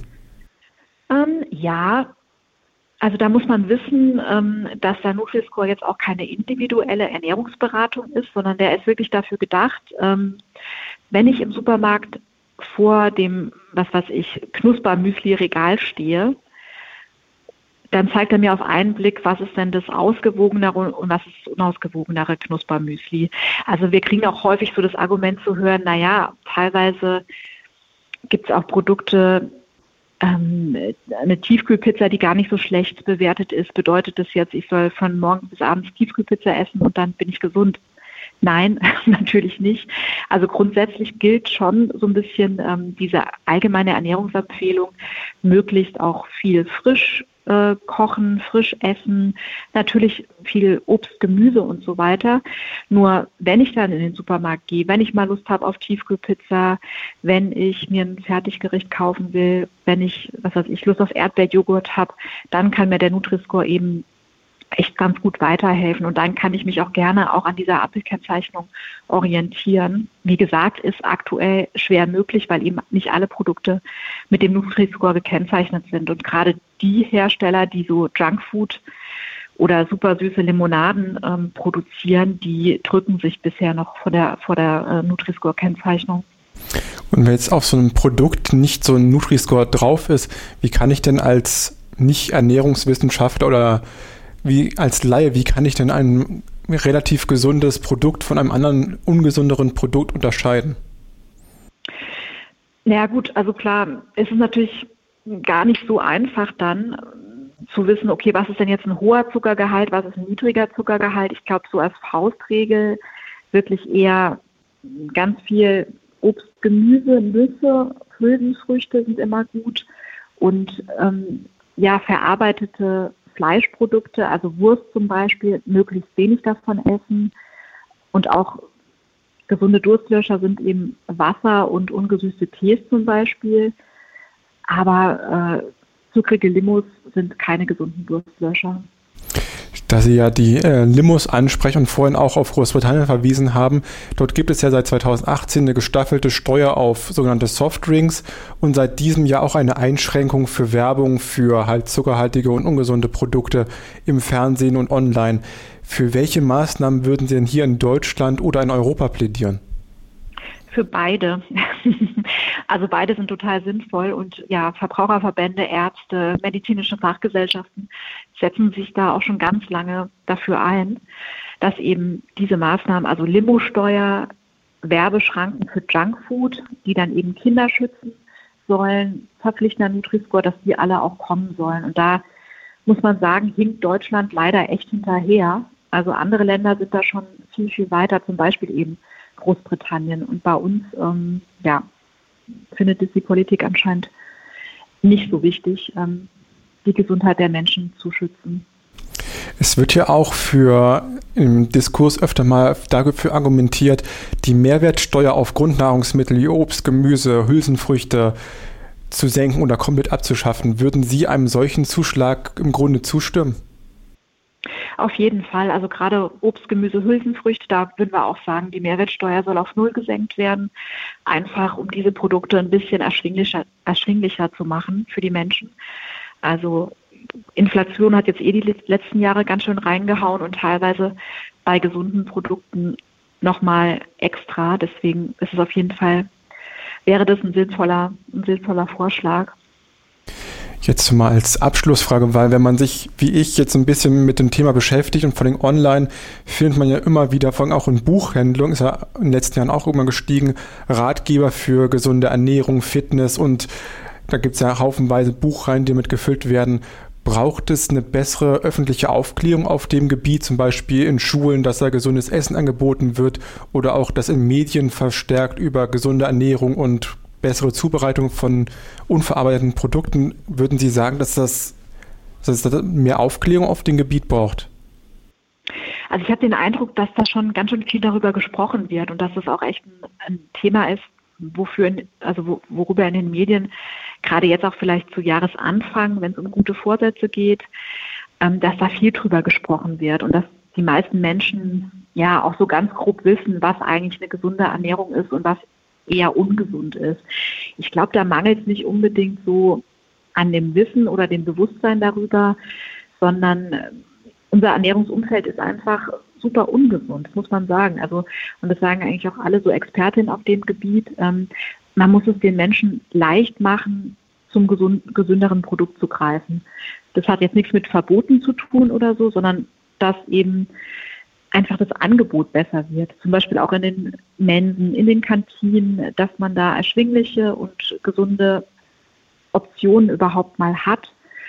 Ja, also da muss man wissen, dass der Nutri-Score jetzt auch keine individuelle Ernährungsberatung ist, sondern der ist wirklich dafür gedacht, wenn ich im Supermarkt vor dem, Knusper-Müsli-Regal stehe, dann zeigt er mir auf einen Blick, was ist denn das ausgewogenere und was ist das unausgewogenere Knuspermüsli. Also wir kriegen auch häufig so das Argument zu hören, naja, teilweise gibt es auch Produkte, eine Tiefkühlpizza, die gar nicht so schlecht bewertet ist. Bedeutet das jetzt, ich soll von morgens bis abends Tiefkühlpizza essen und dann bin ich gesund? Nein, natürlich nicht. Also grundsätzlich gilt schon so ein bisschen diese allgemeine Ernährungsempfehlung, möglichst auch viel frisch kochen, frisch essen, natürlich viel Obst, Gemüse und so weiter. Nur wenn ich dann in den Supermarkt gehe, wenn ich mal Lust habe auf Tiefkühlpizza, wenn ich mir ein Fertiggericht kaufen will, wenn ich, Lust auf Erdbeerjoghurt habe, dann kann mir der Nutri-Score eben echt ganz gut weiterhelfen und dann kann ich mich auch gerne auch an dieser Ampelkennzeichnung orientieren. Wie gesagt, ist aktuell schwer möglich, weil eben nicht alle Produkte mit dem Nutri-Score gekennzeichnet sind und gerade die Hersteller, die so Junkfood oder super süße Limonaden produzieren, die drücken sich bisher noch vor der Nutri-Score-Kennzeichnung. Und wenn jetzt auf so einem Produkt nicht so ein Nutri-Score drauf ist, wie kann ich denn als Nicht-Ernährungswissenschaftler oder als Laie, wie kann ich denn ein relativ gesundes Produkt von einem anderen ungesünderen Produkt unterscheiden? Naja gut, also klar, es ist natürlich gar nicht so einfach dann zu wissen, okay, was ist denn jetzt ein hoher Zuckergehalt, was ist ein niedriger Zuckergehalt. Ich glaube, so als Faustregel wirklich eher ganz viel Obst, Gemüse, Nüsse, Hülsenfrüchte sind immer gut und verarbeitete Fleischprodukte, also Wurst zum Beispiel, möglichst wenig davon essen und auch gesunde Durstlöscher sind eben Wasser und ungesüßte Tees zum Beispiel, aber zuckrige Limos sind keine gesunden Durstlöscher. Da Sie ja die Limos ansprechen und vorhin auch auf Großbritannien verwiesen haben, dort gibt es ja seit 2018 eine gestaffelte Steuer auf sogenannte Softdrinks und seit diesem Jahr auch eine Einschränkung für Werbung für halt zuckerhaltige und ungesunde Produkte im Fernsehen und online. Für welche Maßnahmen würden Sie denn hier in Deutschland oder in Europa plädieren? Für beide. Also beide sind total sinnvoll und ja, Verbraucherverbände, Ärzte, medizinische Fachgesellschaften setzen sich da auch schon ganz lange dafür ein, dass eben diese Maßnahmen, also Limosteuer, Werbeschranken für Junkfood, die dann eben Kinder schützen sollen, verpflichtender Nutri-Score, dass die alle auch kommen sollen. Und da muss man sagen, hinkt Deutschland leider echt hinterher. Also andere Länder sind da schon viel, viel weiter, zum Beispiel eben Großbritannien. Und bei uns, findet es die Politik anscheinend nicht so wichtig, die Gesundheit der Menschen zu schützen. Es wird ja auch im Diskurs öfter mal dafür argumentiert, die Mehrwertsteuer auf Grundnahrungsmittel wie Obst, Gemüse, Hülsenfrüchte zu senken oder komplett abzuschaffen. Würden Sie einem solchen Zuschlag im Grunde zustimmen? Auf jeden Fall. Also gerade Obst, Gemüse, Hülsenfrüchte, da würden wir auch sagen, die Mehrwertsteuer soll auf 0 gesenkt werden. Einfach, um diese Produkte ein bisschen erschwinglicher zu machen für die Menschen. Also Inflation hat jetzt die letzten Jahre ganz schön reingehauen und teilweise bei gesunden Produkten nochmal extra. Deswegen ist es auf jeden Fall, wäre das ein sinnvoller Vorschlag. Jetzt mal als Abschlussfrage, weil wenn man sich, wie ich, jetzt ein bisschen mit dem Thema beschäftigt und vor allem online, findet man ja immer wieder, vor allem auch in Buchhandlungen, ist ja in den letzten Jahren auch immer gestiegen, Ratgeber für gesunde Ernährung, Fitness und da gibt es ja haufenweise Buchreihen, die damit gefüllt werden. Braucht es eine bessere öffentliche Aufklärung auf dem Gebiet, zum Beispiel in Schulen, dass da gesundes Essen angeboten wird oder auch, dass in Medien verstärkt über gesunde Ernährung und bessere Zubereitung von unverarbeiteten Produkten? Würden Sie sagen, dass es mehr Aufklärung auf dem Gebiet braucht? Also ich habe den Eindruck, dass da schon ganz schön viel darüber gesprochen wird und dass es auch echt ein Thema ist, worüber in den Medien, gerade jetzt auch vielleicht zu Jahresanfang, wenn es um gute Vorsätze geht, dass da viel drüber gesprochen wird und dass die meisten Menschen ja auch so ganz grob wissen, was eigentlich eine gesunde Ernährung ist und was eher ungesund ist. Ich glaube, da mangelt es nicht unbedingt so an dem Wissen oder dem Bewusstsein darüber, sondern unser Ernährungsumfeld ist einfach super ungesund, muss man sagen. Also, und das sagen eigentlich auch alle so Expertinnen auf dem Gebiet. Man muss es den Menschen leicht machen, zum gesünderen Produkt zu greifen. Das hat jetzt nichts mit Verboten zu tun oder so, sondern dass eben einfach das Angebot besser wird. Zum Beispiel auch in den Mensen, in den Kantinen, dass man da erschwingliche und gesunde Optionen überhaupt mal hat.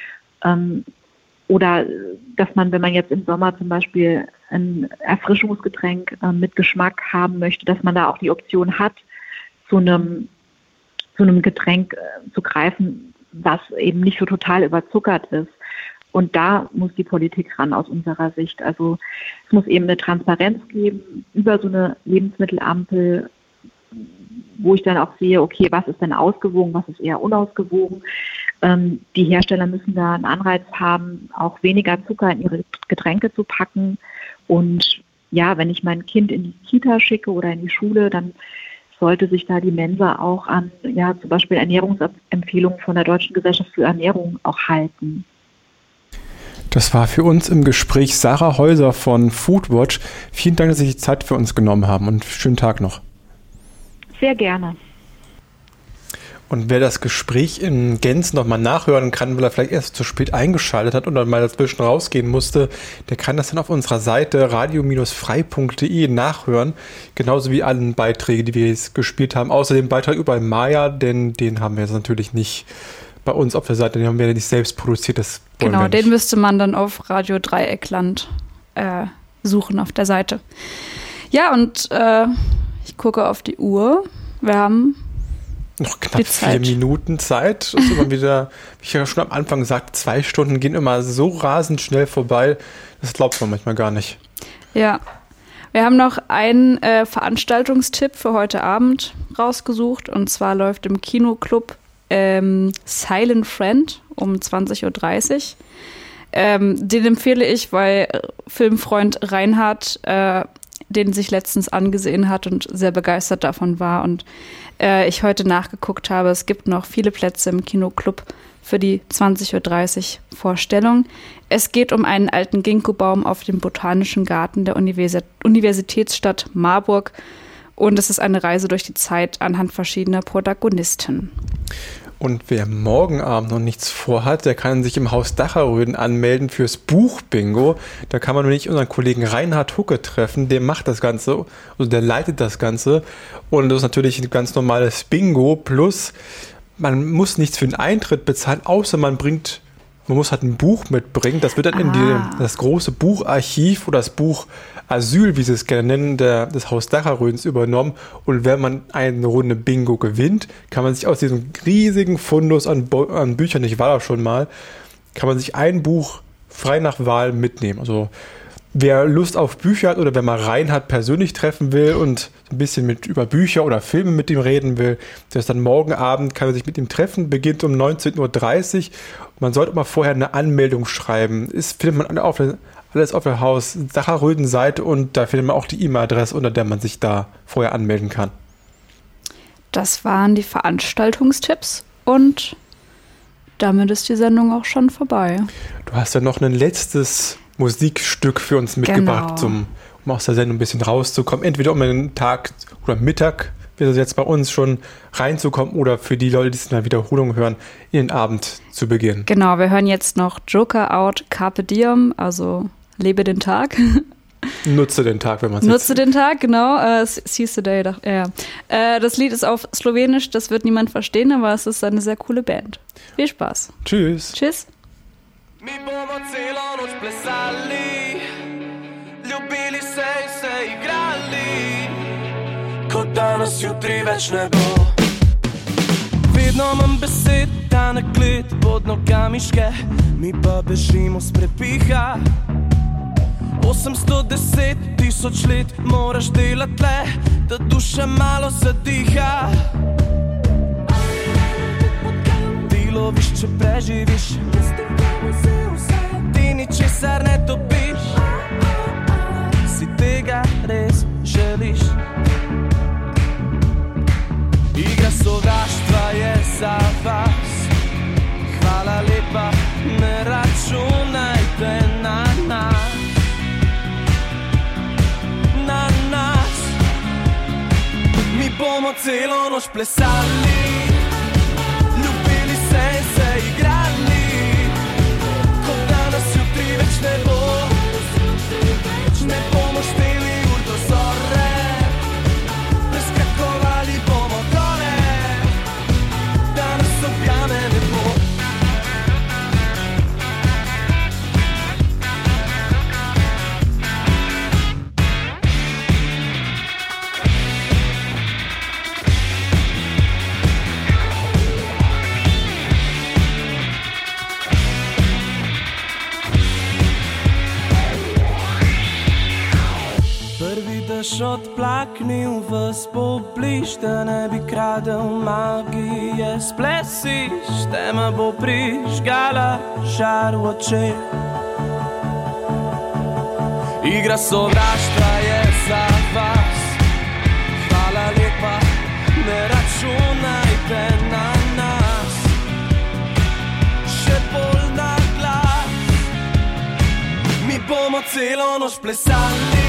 Oder dass man, wenn man jetzt im Sommer zum Beispiel ein Erfrischungsgetränk mit Geschmack haben möchte, dass man da auch die Option hat, zu einem Getränk zu greifen, was eben nicht so total überzuckert ist. Und da muss die Politik ran aus unserer Sicht. Also es muss eben eine Transparenz geben über so eine Lebensmittelampel, wo ich dann auch sehe, okay, was ist denn ausgewogen, was ist eher unausgewogen. Die Hersteller müssen da einen Anreiz haben, auch weniger Zucker in ihre Getränke zu packen. Und ja, wenn ich mein Kind in die Kita schicke oder in die Schule, dann sollte sich da die Mensa auch an, ja, zum Beispiel Ernährungsempfehlungen von der Deutschen Gesellschaft für Ernährung auch halten. Das war für uns im Gespräch Sarah Häuser von Foodwatch. Vielen Dank, dass Sie die Zeit für uns genommen haben und schönen Tag noch. Sehr gerne. Und wer das Gespräch in Gänze nochmal nachhören kann, weil er vielleicht erst zu spät eingeschaltet hat und dann mal dazwischen rausgehen musste, der kann das dann auf unserer Seite radio-frei.de nachhören. Genauso wie alle Beiträge, die wir jetzt gespielt haben. Außer dem Beitrag über Maya, denn den haben wir jetzt natürlich nicht bei uns auf der Seite, den haben wir ja nicht selbst produziert. Das genau, den müsste man dann auf Radio Dreieckland suchen auf der Seite. Ja, und ich gucke auf die Uhr. Wir haben noch knapp 4 Minuten Zeit. Das ist immer wieder, wie ich ja schon am Anfang gesagt, 2 Stunden gehen immer so rasend schnell vorbei. Das glaubt man manchmal gar nicht. Ja, wir haben noch einen Veranstaltungstipp für heute Abend rausgesucht. Und zwar läuft im Kinoclub Silent Friend um 20.30 Uhr. Den empfehle ich, weil Filmfreund Reinhard den sich letztens angesehen hat und sehr begeistert davon war. Und ich heute nachgeguckt habe, es gibt noch viele Plätze im Kinoclub für die 20.30 Uhr Vorstellung. Es geht um einen alten Ginkgo-Baum auf dem Botanischen Garten der Universitätsstadt Marburg. Und es ist eine Reise durch die Zeit anhand verschiedener Protagonisten. Und wer morgen Abend noch nichts vorhat, der kann sich im Haus Dacherröden anmelden fürs Buchbingo. Da kann man nämlich unseren Kollegen Reinhard Hucke treffen, der macht das Ganze, also der leitet das Ganze. Und das ist natürlich ein ganz normales Bingo, plus man muss nichts für den Eintritt bezahlen, außer man muss halt ein Buch mitbringen. Das wird dann in das große Bucharchiv oder das Buch Asyl, wie sie es gerne nennen, des Haus Dacherrödens übernommen. Und wenn man eine Runde Bingo gewinnt, kann man sich aus diesem riesigen Fundus an Büchern, ich war da schon mal, kann man sich ein Buch frei nach Wahl mitnehmen. Also wer Lust auf Bücher hat oder wer mal Reinhard persönlich treffen will und ein bisschen über Bücher oder Filme mit ihm reden will, der ist dann morgen Abend, kann er sich mit ihm treffen, beginnt um 19.30 Uhr. Man sollte mal vorher eine Anmeldung schreiben. Findet man alles auf der Haus Dacherröden-Seite und da findet man auch die E-Mail-Adresse, unter der man sich da vorher anmelden kann. Das waren die Veranstaltungstipps und damit ist die Sendung auch schon vorbei. Du hast ja noch ein letztes Musikstück für uns mitgebracht, um aus der Sendung ein bisschen rauszukommen. Entweder um einen Tag oder Mittag, wie das jetzt bei uns schon reinzukommen, oder für die Leute, die es in der Wiederholung hören, in den Abend zu beginnen. Genau, wir hören jetzt noch Joker Out Carpe Diem, also lebe den Tag. Nutze den Tag, wenn man es Nutze den Tag, genau. Seize the day. Das Lied ist auf Slowenisch, das wird niemand verstehen, aber es ist eine sehr coole Band. Viel Spaß. Tschüss. Tschüss. Mi bomo celo noč plesali, ljubili se in se igrali, kot danes jutri več ne bo. Vedno imam besed, da na gled pod nogami ške, mi pa bežimo s prepiha. 810 000 let moraš delati le, da duša malo zadiha. Ti loviš, če preživiš, ti ničesar ne topiš, si tega res želiš. Igra sovraštva je za vas, hvala lepa, ne računajte na nas. Na nas, mi bomo celo noč plesali, ljubili se in se igrali, kot danes jutri več ne bo, ne bomo šteli ur do zore, preskakovali bomo dole, danes objame ne bo. Odplaknil vas pobliž, da ne bi kradel magije. Splesiš, tema bo prižgala žar v očeh. Igra sovraštva je za vas, hvala lepa, ne računajte na nas. Še bolj na glas, cielo, noć plesanti.